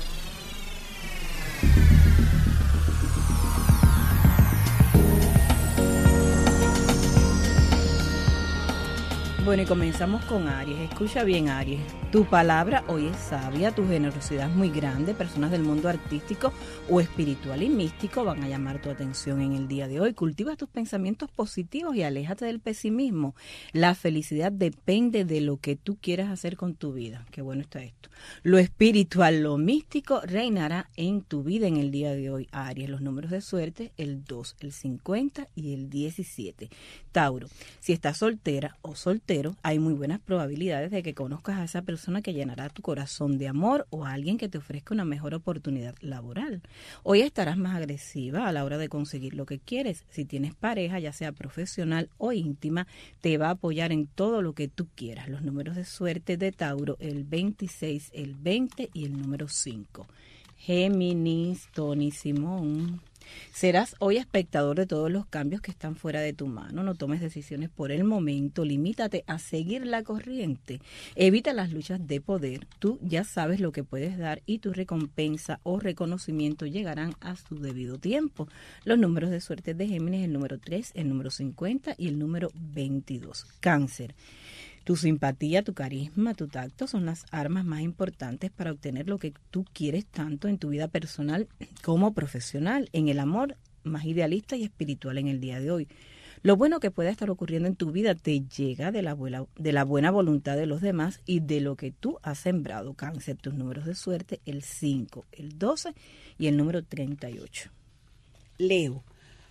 Speaker 8: Bueno, y comenzamos con Aries. Escucha bien, Aries. Tu palabra hoy es sabia, tu generosidad es muy grande. Personas del mundo artístico o espiritual y místico van a llamar tu atención en el día de hoy. Cultiva tus pensamientos positivos y aléjate del pesimismo. La felicidad depende de lo que tú quieras hacer con tu vida. Qué bueno está esto. Lo espiritual, lo místico reinará en tu vida en el día de hoy, Aries. Los números de suerte, el 2, el 50 y el 17. Tauro, si estás soltera o soltero, hay muy buenas probabilidades de que conozcas a esa persona que llenará tu corazón de amor o a alguien que te ofrezca una mejor oportunidad laboral. Hoy estarás más agresiva a la hora de conseguir lo que quieres. Si tienes pareja, ya sea profesional o íntima, te va a apoyar en todo lo que tú quieras. Los números de suerte de Tauro, el 26, el 20 y el número 5. Géminis, Tony Simón. Serás hoy espectador de todos los cambios que están fuera de tu mano. No tomes decisiones por el momento. Limítate a seguir la corriente. Evita las luchas de poder. Tú ya sabes lo que puedes dar y tu recompensa o reconocimiento llegarán a su debido tiempo. Los números de suerte de Géminis, el número 3, el número 50 y el número 22. Cáncer. Tu simpatía, tu carisma, tu tacto son las armas más importantes para obtener lo que tú quieres tanto en tu vida personal como profesional. En el amor, más idealista y espiritual en el día de hoy. Lo bueno que pueda estar ocurriendo en tu vida te llega de la buena voluntad de los demás y de lo que tú has sembrado. Cáncer, tus números de suerte, el 5, el 12 y el número 38.
Speaker 9: Leo.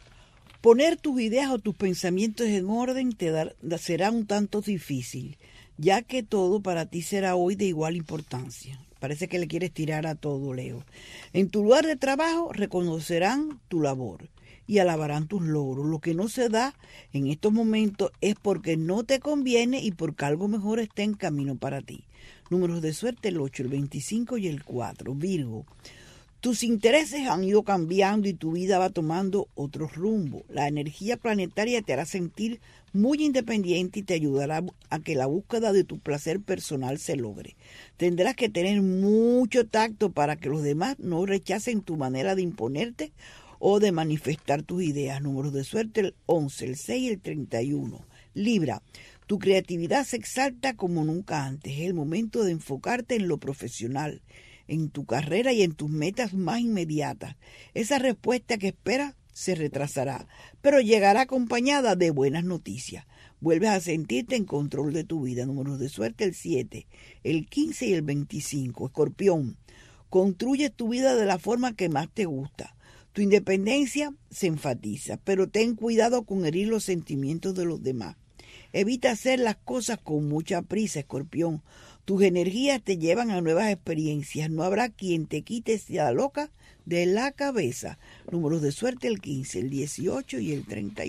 Speaker 9: Poner tus ideas o tus pensamientos en orden será un tanto difícil, ya que todo para ti será hoy de igual importancia. Parece que le quieres tirar a todo, Leo. En tu lugar de trabajo reconocerán tu labor y alabarán tus logros. Lo que no se da en estos momentos es porque no te conviene y porque algo mejor está en camino para ti. Números de suerte, el 8, el 25 y el 4. Virgo. Tus intereses han ido cambiando y tu vida va tomando otro rumbo. La energía planetaria te hará sentir muy independiente y te ayudará a que la búsqueda de tu placer personal se logre. Tendrás que tener mucho tacto para que los demás no rechacen tu manera de imponerte o de manifestar tus ideas. Números de suerte, el 11, el 6 y el 31. Libra. Tu creatividad se exalta como nunca antes. Es el momento de enfocarte en lo profesional, en tu carrera y en tus metas más inmediatas. Esa respuesta que esperas se retrasará, pero llegará acompañada de buenas noticias. Vuelves a sentirte en control de tu vida. Números de suerte, el 7, el 15 y el 25. Escorpión, construye tu vida de la forma que más te gusta. Tu independencia se enfatiza, pero ten cuidado con herir los sentimientos de los demás. Evita hacer las cosas con mucha prisa, Escorpión. Tus energías te llevan a nuevas experiencias. No habrá quien te quite esa loca de la cabeza. Números de suerte, el 15, el 18 y el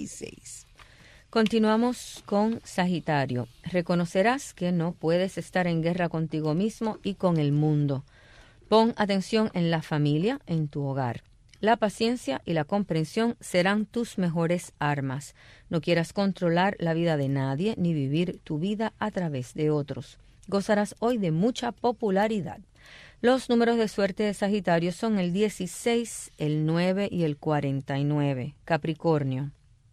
Speaker 9: 36.
Speaker 7: Continuamos con Sagitario. Reconocerás que no puedes estar en guerra contigo mismo y con el mundo. Pon atención en la familia, en tu hogar. La paciencia y la comprensión serán tus mejores armas. No quieras controlar la vida de nadie ni vivir tu vida a través de otros. Gozarás hoy de mucha popularidad. Los números de suerte de Sagitario son el 16, el 9 y el 49. Capricornio.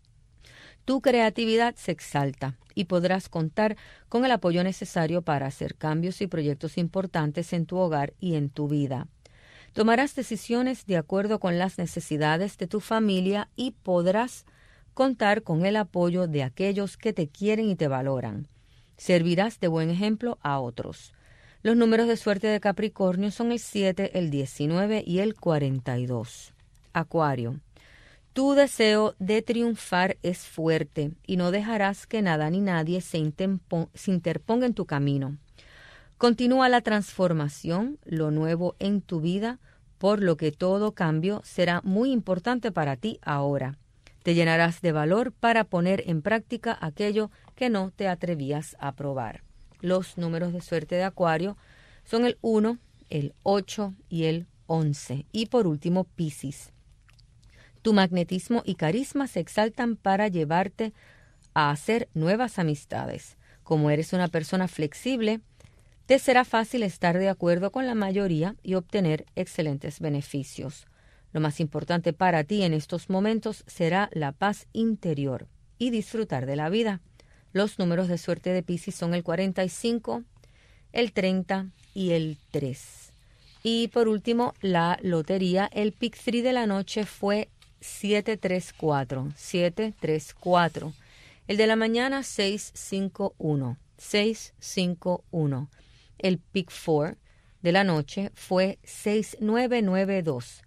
Speaker 7: Tu creatividad se exalta y podrás contar con el apoyo necesario para hacer cambios y proyectos importantes en tu hogar y en tu vida. Tomarás decisiones de acuerdo con las necesidades de tu familia y podrás contar con el apoyo de aquellos que te quieren y te valoran. Servirás de buen ejemplo a otros. Los números de suerte de Capricornio son el 7, el 19 y el 42. Acuario. Tu deseo de triunfar es fuerte y no dejarás que nada ni nadie se interponga en tu camino. Continúa la transformación, lo nuevo en tu vida, por lo que todo cambio será muy importante para ti ahora. Te llenarás de valor para poner en práctica aquello que no te atrevías a probar. Los números de suerte de Acuario son el 1, el 8 y el 11. Y por último, Piscis. Tu magnetismo y carisma se exaltan para llevarte a hacer nuevas amistades. Como eres una persona flexible, te será fácil estar de acuerdo con la mayoría y obtener excelentes beneficios. Lo más importante para ti en estos momentos será la paz interior y disfrutar de la vida. Los números de suerte de Piscis son el 45, el 30 y el 3. Y por último, la lotería, el Pick 3 de la noche fue 734, 734. El de la mañana 651, 651. El Pick 4 de la noche fue 6992,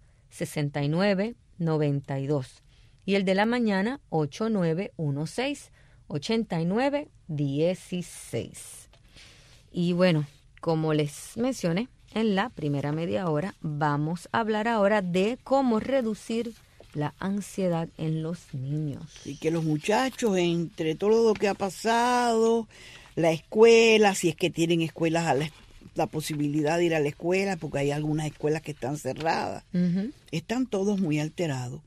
Speaker 7: 6992. Y el de la mañana 8916, 8916. Y bueno, como les mencioné en la primera media hora, vamos a hablar ahora de cómo reducir la ansiedad en los niños.
Speaker 9: Y que los muchachos, entre todo lo que ha pasado, la escuela, si es que tienen escuelas, la posibilidad de ir a la escuela, porque hay algunas escuelas que están cerradas, están todos muy alterados.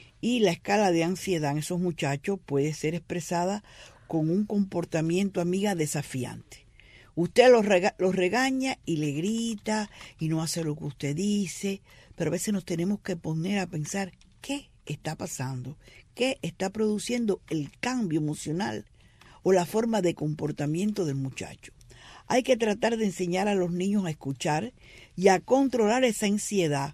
Speaker 9: Y la escala de ansiedad en esos muchachos puede ser expresada con un comportamiento, amiga, desafiante. Usted los regaña y le grita y no hace lo que usted dice, pero a veces nos tenemos que poner a pensar qué está pasando, qué está produciendo el cambio emocional o la forma de comportamiento del muchacho. Hay que tratar de enseñar a los niños a escuchar y a controlar esa ansiedad,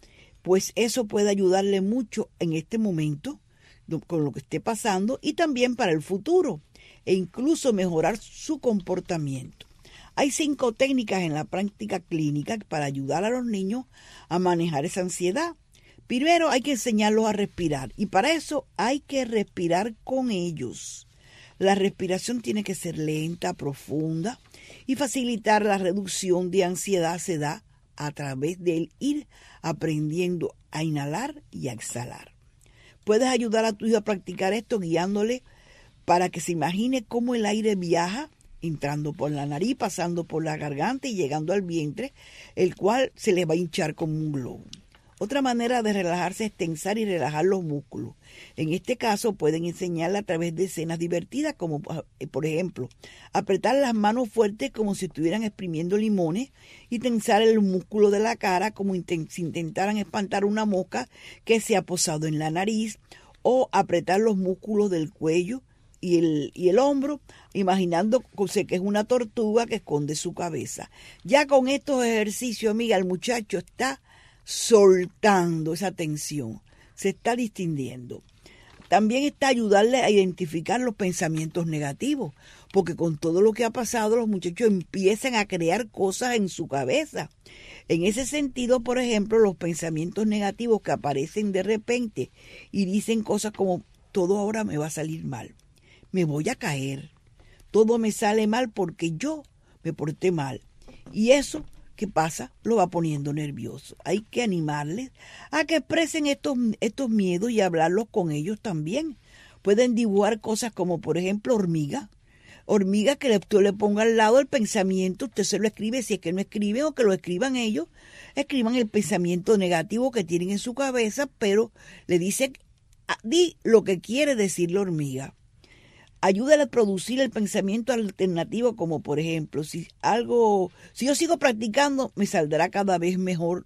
Speaker 9: pues eso puede ayudarle mucho en este momento con lo que esté pasando y también para el futuro e incluso mejorar su comportamiento. Hay 5 técnicas en la práctica clínica para ayudar a los niños a manejar esa ansiedad. Primero hay que enseñarlos a respirar y para eso hay que respirar con ellos. La respiración tiene que ser lenta, profunda y facilitar la reducción de ansiedad se da a través de ir aprendiendo a inhalar y a exhalar. Puedes ayudar a tu hijo a practicar esto guiándole para que se imagine cómo el aire viaja, entrando por la nariz, pasando por la garganta y llegando al vientre, el cual se le va a hinchar como un globo. Otra manera de relajarse es tensar y relajar los músculos. En este caso pueden enseñarle a través de escenas divertidas como por ejemplo apretar las manos fuertes como si estuvieran exprimiendo limones y tensar el músculo de la cara como si intentaran espantar una mosca que se ha posado en la nariz, o apretar los músculos del cuello y el hombro, imaginando que es una tortuga que esconde su cabeza. Ya con estos ejercicios, amiga, el muchacho está soltando esa tensión, se está distendiendo. También está ayudarle a identificar los pensamientos negativos, porque con todo lo que ha pasado los muchachos empiezan a crear cosas en su cabeza. En ese sentido, por ejemplo, los pensamientos negativos que aparecen de repente y dicen cosas como todo ahora me va a salir mal, me voy a caer, todo me sale mal porque yo me porté mal. Y eso, ¿qué pasa? Lo va poniendo nervioso. Hay que animarles a que expresen estos miedos y hablarlos con ellos también. Pueden dibujar cosas como, por ejemplo, hormigas que usted le ponga al lado el pensamiento, usted se lo escribe, si es que no escriben o que lo escriban ellos, escriban el pensamiento negativo que tienen en su cabeza, pero le dicen, di lo que quiere decir la hormiga. Ayúdale a producir el pensamiento alternativo, como por ejemplo, si yo sigo practicando, me saldrá cada vez mejor.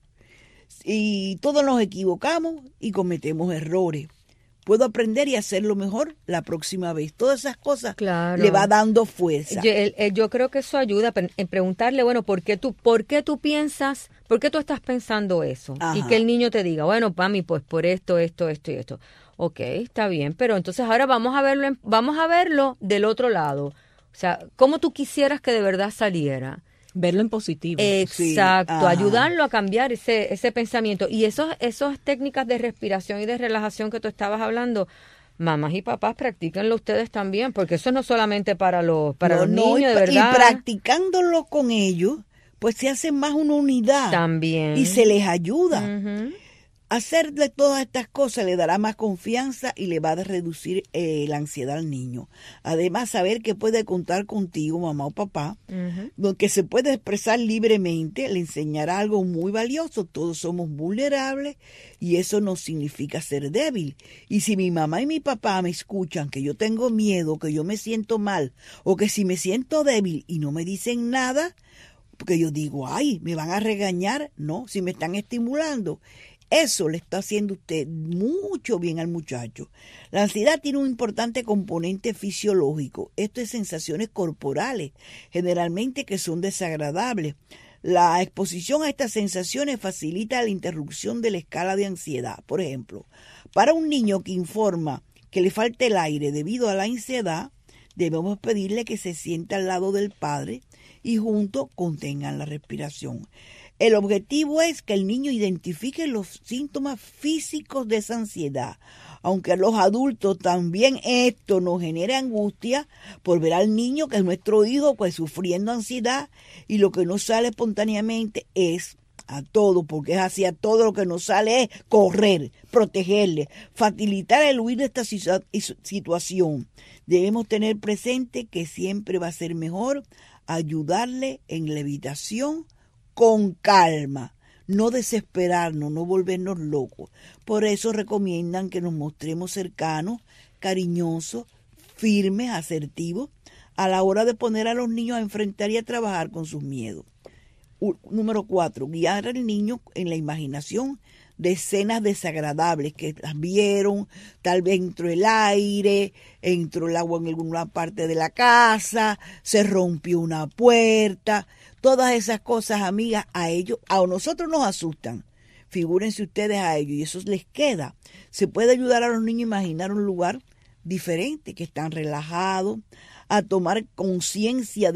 Speaker 9: Y todos nos equivocamos y cometemos errores. Puedo aprender y hacerlo mejor la próxima vez. Todas esas cosas le va dando fuerza.
Speaker 7: Yo creo que eso ayuda en preguntarle, bueno, ¿por qué tú piensas, por qué tú estás pensando eso? Ajá. Y que el niño te diga, bueno, mami, pues por esto y esto. Ok, está bien, pero entonces ahora vamos a verlo del otro lado. O sea, ¿cómo tú quisieras que de verdad saliera?
Speaker 8: Verlo en positivo.
Speaker 7: Exacto,
Speaker 8: sí.
Speaker 7: Ayudarlo a cambiar ese pensamiento. Y esas técnicas de respiración y de relajación que tú estabas hablando mamás y papás, practíquenlo ustedes también, porque eso no es solamente para los niños, de
Speaker 9: y
Speaker 7: verdad.
Speaker 9: Y practicándolo con ellos, pues se hace más una unidad.
Speaker 7: También.
Speaker 9: Y se les ayuda. Hacerle todas estas cosas le dará más confianza y le va a reducir la ansiedad al niño. Además, saber que puede contar contigo, mamá o papá, que se puede expresar libremente, le enseñará algo muy valioso. Todos somos vulnerables y eso no significa ser débil. Y si mi mamá y mi papá me escuchan que yo tengo miedo, que yo me siento mal, o que si me siento débil y no me dicen nada, porque yo digo, ay, me van a regañar, no, si me están estimulando. Eso le está haciendo usted mucho bien al muchacho. La ansiedad tiene un importante componente fisiológico. Esto es sensaciones corporales, generalmente que son desagradables. La exposición a estas sensaciones facilita la interrupción de la escala de ansiedad. Por ejemplo, para un niño que informa que le falta el aire debido a la ansiedad, debemos pedirle que se siente al lado del padre y juntos contengan la respiración. El objetivo es que el niño identifique los síntomas físicos de esa ansiedad. Aunque a los adultos también esto nos genera angustia por ver al niño, que es nuestro hijo, pues sufriendo ansiedad, y lo que nos sale espontáneamente es a todo, porque es así, a todo lo que nos sale es correr, protegerle, facilitar el huir de esta situación. Debemos tener presente que siempre va a ser mejor ayudarle en la evitación con calma, no desesperarnos, no volvernos locos. Por eso recomiendan que nos mostremos cercanos, cariñosos, firmes, asertivos, a la hora de poner a los niños a enfrentar y a trabajar con sus miedos. Número 4, guiar al niño en la imaginación de escenas desagradables que las vieron, tal vez entró el aire, entró el agua en alguna parte de la casa, se rompió una puerta. Todas esas cosas, amigas, a nosotros nos asustan. Figúrense ustedes a ellos y eso les queda. Se puede ayudar a los niños a imaginar un lugar diferente, que están relajados, a tomar conciencia de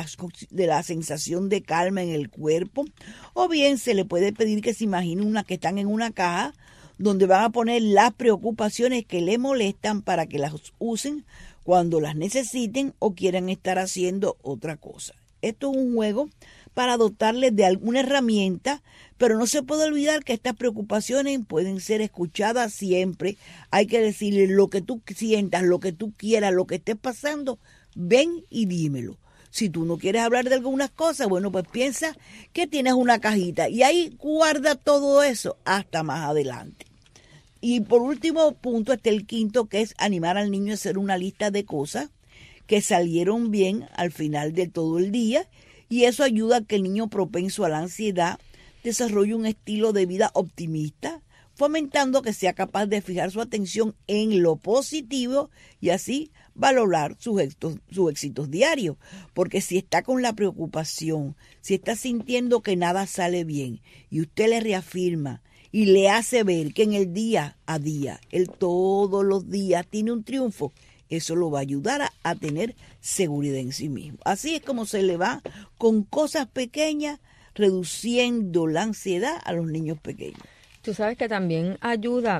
Speaker 9: la sensación de calma en el cuerpo, o bien se le puede pedir que se imaginen que están en una caja donde van a poner las preocupaciones que le molestan para que las usen cuando las necesiten o quieran estar haciendo otra cosa. Esto es un juego para dotarles de alguna herramienta, pero no se puede olvidar que estas preocupaciones pueden ser escuchadas siempre. Hay que decirle lo que tú sientas, lo que tú quieras, lo que esté pasando, ven y dímelo. Si tú no quieres hablar de algunas cosas, bueno, pues piensa que tienes una cajita y ahí guarda todo eso hasta más adelante. Y por último punto está el quinto, que es animar al niño a hacer una lista de cosas que salieron bien al final de todo el día, y eso ayuda a que el niño propenso a la ansiedad desarrolle un estilo de vida optimista, fomentando que sea capaz de fijar su atención en lo positivo y así valorar sus éxitos diarios. Porque si está con la preocupación, si está sintiendo que nada sale bien y usted le reafirma y le hace ver que en el día a día, él todos los días tiene un triunfo, eso lo va a ayudar a tener seguridad en sí mismo. Así es como se le va con cosas pequeñas, reduciendo la ansiedad a los niños pequeños.
Speaker 7: Tú sabes que también ayuda,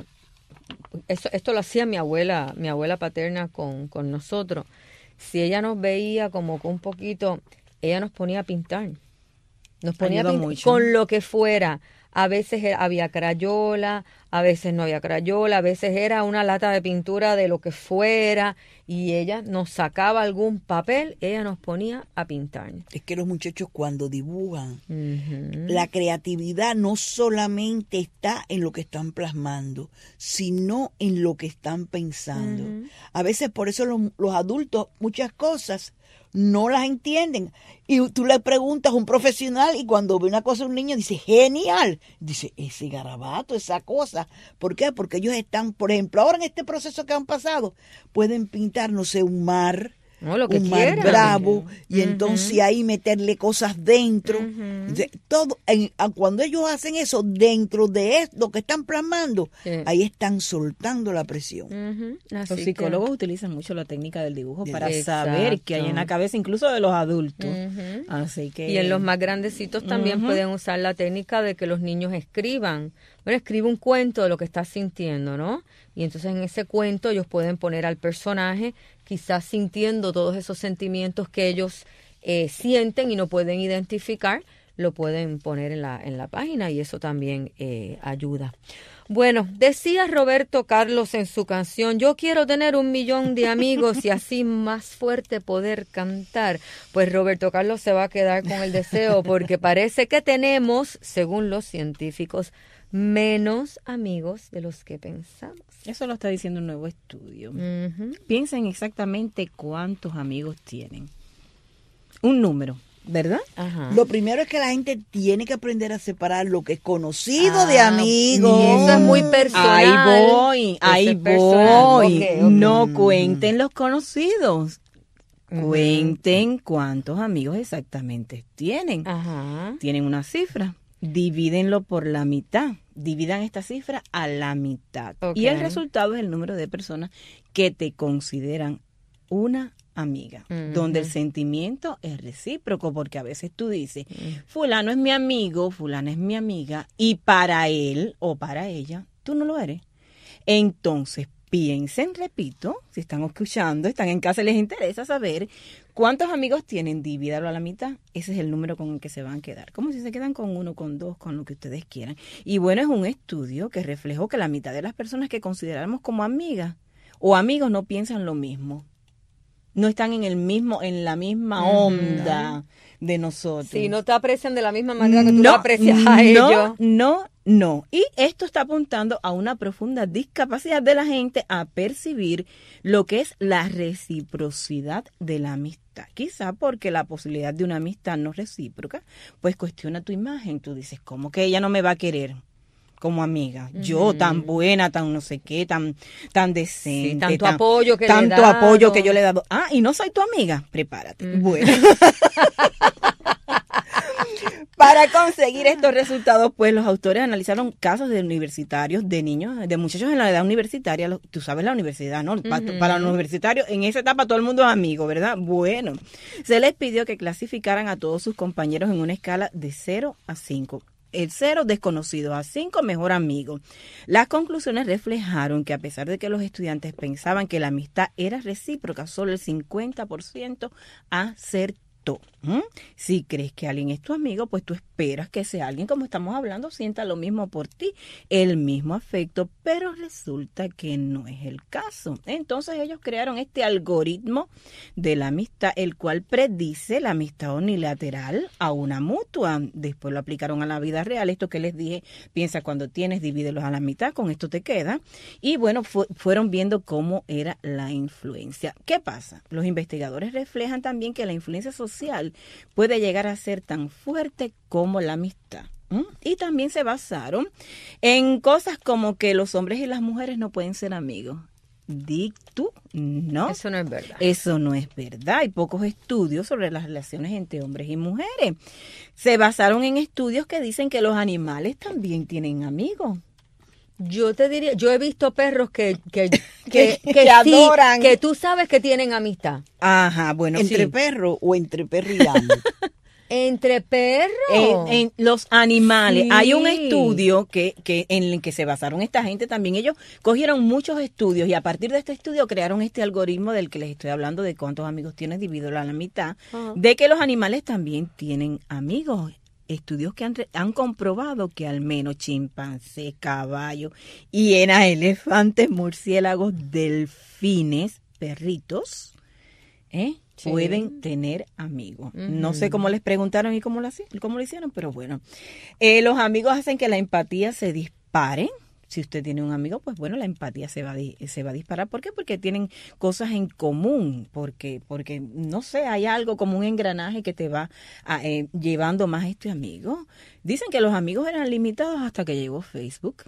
Speaker 7: esto lo hacía mi abuela paterna con nosotros. Si ella nos veía como que un poquito, ella nos ponía a pintar. Nos ponía a pintar con lo que fuera. A veces había crayola, a veces no había crayola, a veces era una lata de pintura de lo que fuera, y ella nos sacaba algún papel, ella nos ponía a pintar.
Speaker 9: Es que los muchachos cuando dibujan, la creatividad no solamente está en lo que están plasmando, sino en lo que están pensando. A veces por eso los adultos muchas cosas no las entienden. Y tú le preguntas a un profesional y cuando ve una cosa a un niño dice, genial. Dice, ese garabato, esa cosa. ¿Por qué? Porque ellos están, por ejemplo, ahora en este proceso que han pasado, pueden pintar, no sé, un mar. No, lo que un mar bravo, y entonces ahí meterle cosas dentro. Todo, cuando ellos hacen eso, dentro de lo que están plasmando, ahí están soltando la presión.
Speaker 8: Los psicólogos utilizan mucho la técnica del dibujo para saber qué hay en la cabeza, incluso de los adultos. Así que...
Speaker 7: Y en los más grandecitos también pueden usar la técnica de que los niños escriban, bueno, escribe un cuento de lo que estás sintiendo, ¿no? Y entonces en ese cuento ellos pueden poner al personaje quizás sintiendo todos esos sentimientos que ellos sienten y no pueden identificar, lo pueden poner en la página y eso también ayuda. Bueno, decía Roberto Carlos en su canción, yo quiero tener 1 millón de amigos y así más fuerte poder cantar. Pues Roberto Carlos se va a quedar con el deseo porque parece que tenemos, según los científicos, menos amigos de los que pensamos.
Speaker 8: Eso lo está diciendo un nuevo estudio. Piensen exactamente cuántos amigos tienen. Un número. ¿Verdad?
Speaker 9: Ajá. Lo primero es que la gente tiene que aprender a separar lo que es conocido de amigos.
Speaker 7: Y eso es muy personal.
Speaker 8: Ahí voy. Okay. No cuenten los conocidos. Cuenten cuántos amigos exactamente tienen.
Speaker 7: Ajá.
Speaker 8: Tienen una cifra. Divídenlo por la mitad. Dividan esta cifra a la mitad. Okay. Y el resultado es el número de personas que te consideran una amiga, donde el sentimiento es recíproco, porque a veces tú dices, fulano es mi amigo, fulana es mi amiga, y para él o para ella, tú no lo eres. Entonces, piensen, repito, si están escuchando, están en casa y les interesa saber cuántos amigos tienen, divídalo a la mitad, ese es el número con el que se van a quedar, como si se quedan con 1, con 2, con lo que ustedes quieran. Y bueno, es un estudio que reflejó que la mitad de las personas que consideramos como amigas o amigos no piensan lo mismo. No están en la misma onda de nosotros.
Speaker 7: Sí, no te aprecian de la misma manera que tú lo aprecias a ellos.
Speaker 8: No. Y esto está apuntando a una profunda discapacidad de la gente a percibir lo que es la reciprocidad de la amistad. Quizá porque la posibilidad de una amistad no recíproca, pues cuestiona tu imagen. Tú dices, ¿cómo que ella no me va a querer como amiga? Yo tan buena, tan no sé qué, tan decente,
Speaker 7: sí, tanto apoyo que
Speaker 8: yo le he dado. Ah, y no soy tu amiga, prepárate. Bueno. Para conseguir estos resultados, pues los autores analizaron casos de universitarios, de niños, de muchachos en la edad universitaria. Tú sabes la universidad, ¿no? Para los universitarios, en esa etapa todo el mundo es amigo, ¿verdad? Bueno, se les pidió que clasificaran a todos sus compañeros en una escala de 0 a 5. El 0 desconocido, a 5 mejor amigo. Las conclusiones reflejaron que a pesar de que los estudiantes pensaban que la amistad era recíproca, solo el 50% acertó. Si crees que alguien es tu amigo, pues tú esperas que sea alguien, como estamos hablando, sienta lo mismo por ti, el mismo afecto, pero resulta que no es el caso. Entonces ellos crearon este algoritmo de la amistad, el cual predice la amistad unilateral a una mutua. Después lo aplicaron a la vida real, esto que les dije, piensa cuando tienes, divídelos a la mitad, con esto te queda. Y bueno, fueron viendo cómo era la influencia. ¿Qué pasa? Los investigadores reflejan también que la influencia social puede llegar a ser tan fuerte como la amistad. Y también se basaron en cosas como que los hombres y las mujeres no pueden ser amigos. Tú, no.
Speaker 7: Eso no es verdad.
Speaker 8: Eso no es verdad. Hay pocos estudios sobre las relaciones entre hombres y mujeres. Se basaron en estudios que dicen que los animales también tienen amigos.
Speaker 7: Yo te diría, yo he visto perros que
Speaker 8: adoran,
Speaker 7: que tú sabes que tienen amistad.
Speaker 8: Ajá, bueno,
Speaker 9: ¿entre perro o entre perro y gato?
Speaker 7: Entre perros.
Speaker 8: En los animales.
Speaker 7: Sí.
Speaker 8: Hay un estudio en el que se basaron esta gente también. Ellos cogieron muchos estudios y a partir de este estudio crearon este algoritmo del que les estoy hablando, de cuántos amigos tienes, dividido a la mitad, de que los animales también tienen amigos. Estudios que han comprobado que al menos chimpancés, caballos, hienas, elefantes, murciélagos, delfines, perritos, pueden tener amigos. No sé cómo les preguntaron y cómo lo hicieron, pero bueno. Los amigos hacen que la empatía se dispare. Si usted tiene un amigo, pues bueno, la empatía se va a disparar. ¿Por qué? Porque tienen cosas en común, porque no sé, hay algo como un engranaje que te va llevando más a este amigo. Dicen que los amigos eran limitados hasta que llegó Facebook.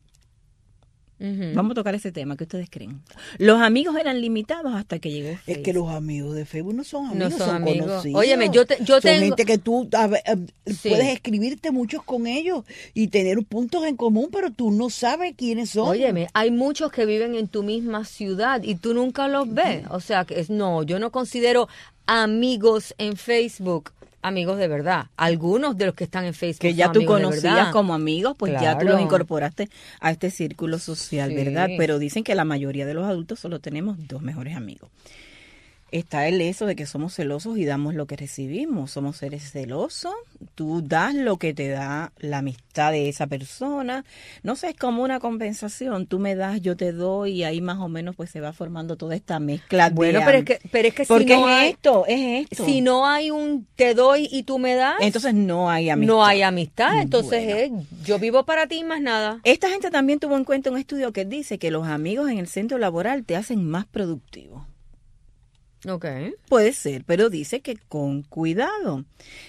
Speaker 8: Vamos a tocar ese tema, ¿qué ustedes creen? Los amigos eran limitados hasta que llegó Facebook.
Speaker 9: Es que los amigos de Facebook no son amigos, son
Speaker 7: amigos
Speaker 9: conocidos.
Speaker 7: Óyeme, yo
Speaker 9: son
Speaker 7: tengo
Speaker 9: gente que tú puedes escribirte muchos con ellos y tener puntos en común, pero tú no sabes quiénes son.
Speaker 7: Óyeme, hay muchos que viven en tu misma ciudad y tú nunca los ves. O sea, yo no considero amigos en Facebook amigos de verdad. Algunos de los que están en Facebook
Speaker 8: que ya
Speaker 7: son
Speaker 8: tú
Speaker 7: amigos de
Speaker 8: conocías
Speaker 7: verdad.
Speaker 8: como amigos, pues ya tú
Speaker 7: Claro.
Speaker 8: los incorporaste a este círculo social,
Speaker 7: Sí.
Speaker 8: ¿verdad? Pero dicen que la mayoría de los adultos solo tenemos 2 mejores amigos. Está el eso de que somos celosos y damos lo que recibimos. Somos seres celosos. Tú das lo que te da la amistad de esa persona. No sé, es como una compensación. Tú me das, yo te doy y ahí más o menos pues se va formando toda esta mezcla.
Speaker 7: Bueno, pero es que
Speaker 8: porque
Speaker 7: si no
Speaker 8: es esto.
Speaker 7: Si no hay un te doy y tú me das,
Speaker 8: entonces no hay amistad.
Speaker 7: No hay amistad, entonces
Speaker 8: Bueno.
Speaker 7: yo vivo para ti y más nada.
Speaker 8: Esta gente también tuvo en cuenta un estudio que dice que los amigos en el centro laboral te hacen más productivo.
Speaker 7: Okay.
Speaker 8: Puede ser, pero dice que con cuidado,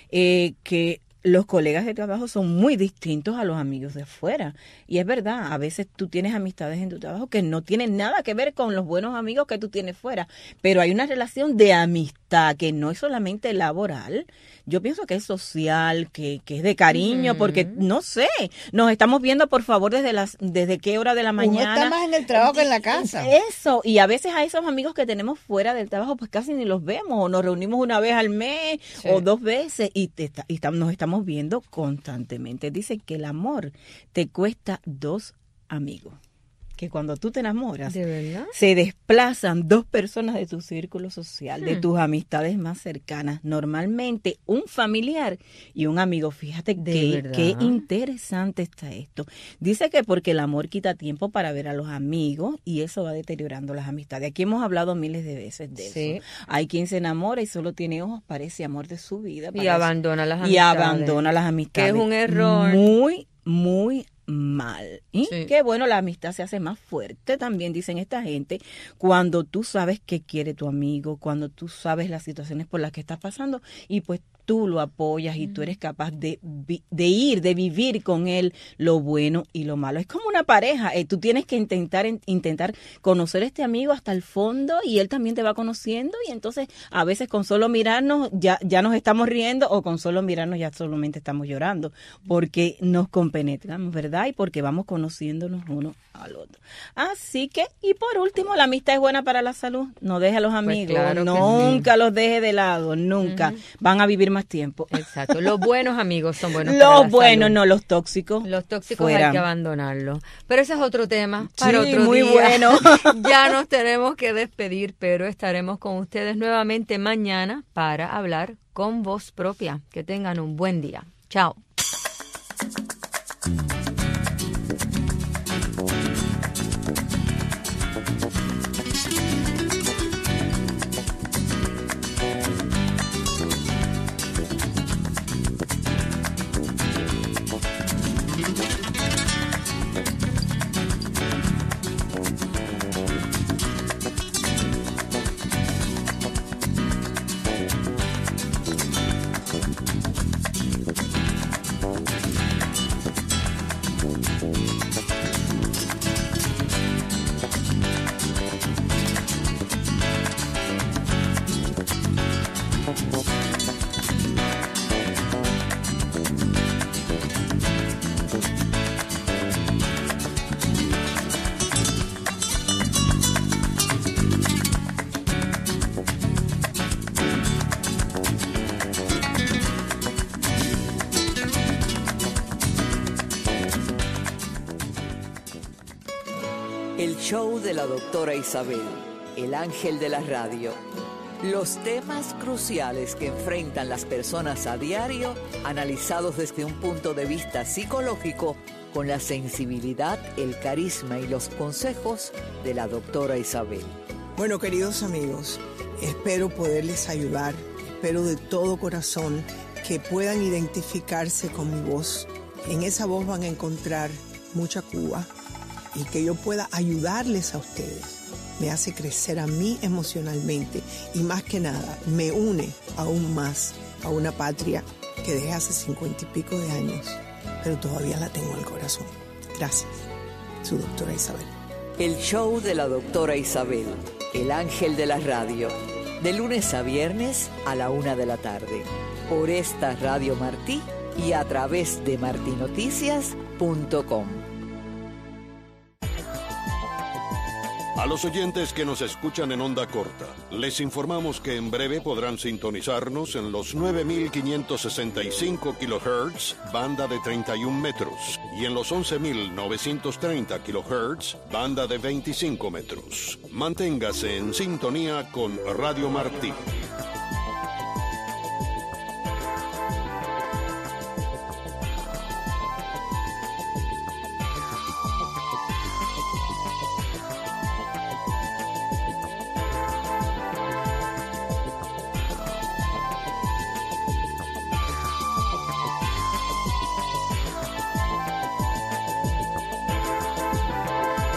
Speaker 8: que los colegas de trabajo son muy distintos a los amigos de afuera. Y es verdad, a veces tú tienes amistades en tu trabajo que no tienen nada que ver con los buenos amigos que tú tienes fuera, pero hay una relación de amistad que no es solamente laboral. Yo pienso que es social, que es de cariño, porque no sé, nos estamos viendo por favor desde qué hora de la mañana.
Speaker 9: Uno está más en el trabajo que en la casa.
Speaker 8: Eso, y a veces a esos amigos que tenemos fuera del trabajo pues casi ni los vemos, o nos reunimos una vez al mes o 2 veces y nos estamos viendo constantemente. Dicen que el amor te cuesta 2 amigos. Que cuando tú te enamoras,
Speaker 7: ¿de verdad?
Speaker 8: Se desplazan 2 personas de tu círculo social, de tus amistades más cercanas. Normalmente un familiar y un amigo. Fíjate qué interesante está esto. Dice que porque el amor quita tiempo para ver a los amigos y eso va deteriorando las amistades. Aquí hemos hablado miles de veces de eso. Hay quien se enamora y solo tiene ojos para ese amor de su vida.
Speaker 7: Y abandona las amistades.
Speaker 8: Y abandona las amistades.
Speaker 7: Que es un error.
Speaker 8: Muy, muy mal. Y que bueno, la amistad se hace más fuerte, también dicen esta gente, cuando tú sabes qué quiere tu amigo, cuando tú sabes las situaciones por las que estás pasando y pues tú lo apoyas y tú eres capaz de vivir con él lo bueno y lo malo. Es como una pareja, tú tienes que intentar conocer a este amigo hasta el fondo y él también te va conociendo y entonces a veces con solo mirarnos ya nos estamos riendo o con solo mirarnos ya solamente estamos llorando porque nos compenetramos, ¿verdad? Y porque vamos conociéndonos uno al otro. Así que, y por último, la amistad es buena para la salud. No deje a los amigos,
Speaker 7: claro que
Speaker 8: nunca los deje de lado, nunca. Van a vivir más tiempo.
Speaker 7: Exacto. Los buenos amigos son buenos para la
Speaker 8: Los buenos,
Speaker 7: salud.
Speaker 8: no los tóxicos.
Speaker 7: Los tóxicos
Speaker 8: fuera.
Speaker 7: hay que abandonarlos. Pero ese es otro tema para
Speaker 8: Sí,
Speaker 7: otro
Speaker 8: muy
Speaker 7: día.
Speaker 8: bueno.
Speaker 7: Ya nos tenemos que despedir, pero estaremos con ustedes nuevamente mañana para hablar con voz propia. Que tengan un buen día. Chao.
Speaker 17: El show de la doctora Isabel, el ángel de la radio. Los temas cruciales que enfrentan las personas a diario, analizados desde un punto de vista psicológico, con la sensibilidad, el carisma y los consejos de la doctora Isabel.
Speaker 18: Bueno, queridos amigos, espero poderles ayudar, espero de todo corazón que puedan identificarse con mi voz. En esa voz van a encontrar mucha Cuba y que yo pueda ayudarles a ustedes. Me hace crecer a mí emocionalmente y más que nada me une aún más a una patria que dejé hace 50 y pico de años, pero todavía la tengo en el corazón. Gracias, su doctora Isabel.
Speaker 17: El show de la doctora Isabel, el ángel de la radio, de lunes a viernes a la 1:00 p.m, por esta Radio Martí y a través de martinoticias.com.
Speaker 4: A los oyentes que nos escuchan en onda corta, les informamos que en breve podrán sintonizarnos en los 9.565 kHz, banda de 31 metros, y en los 11.930 kHz, banda de 25 metros. Manténgase en sintonía con Radio Martí.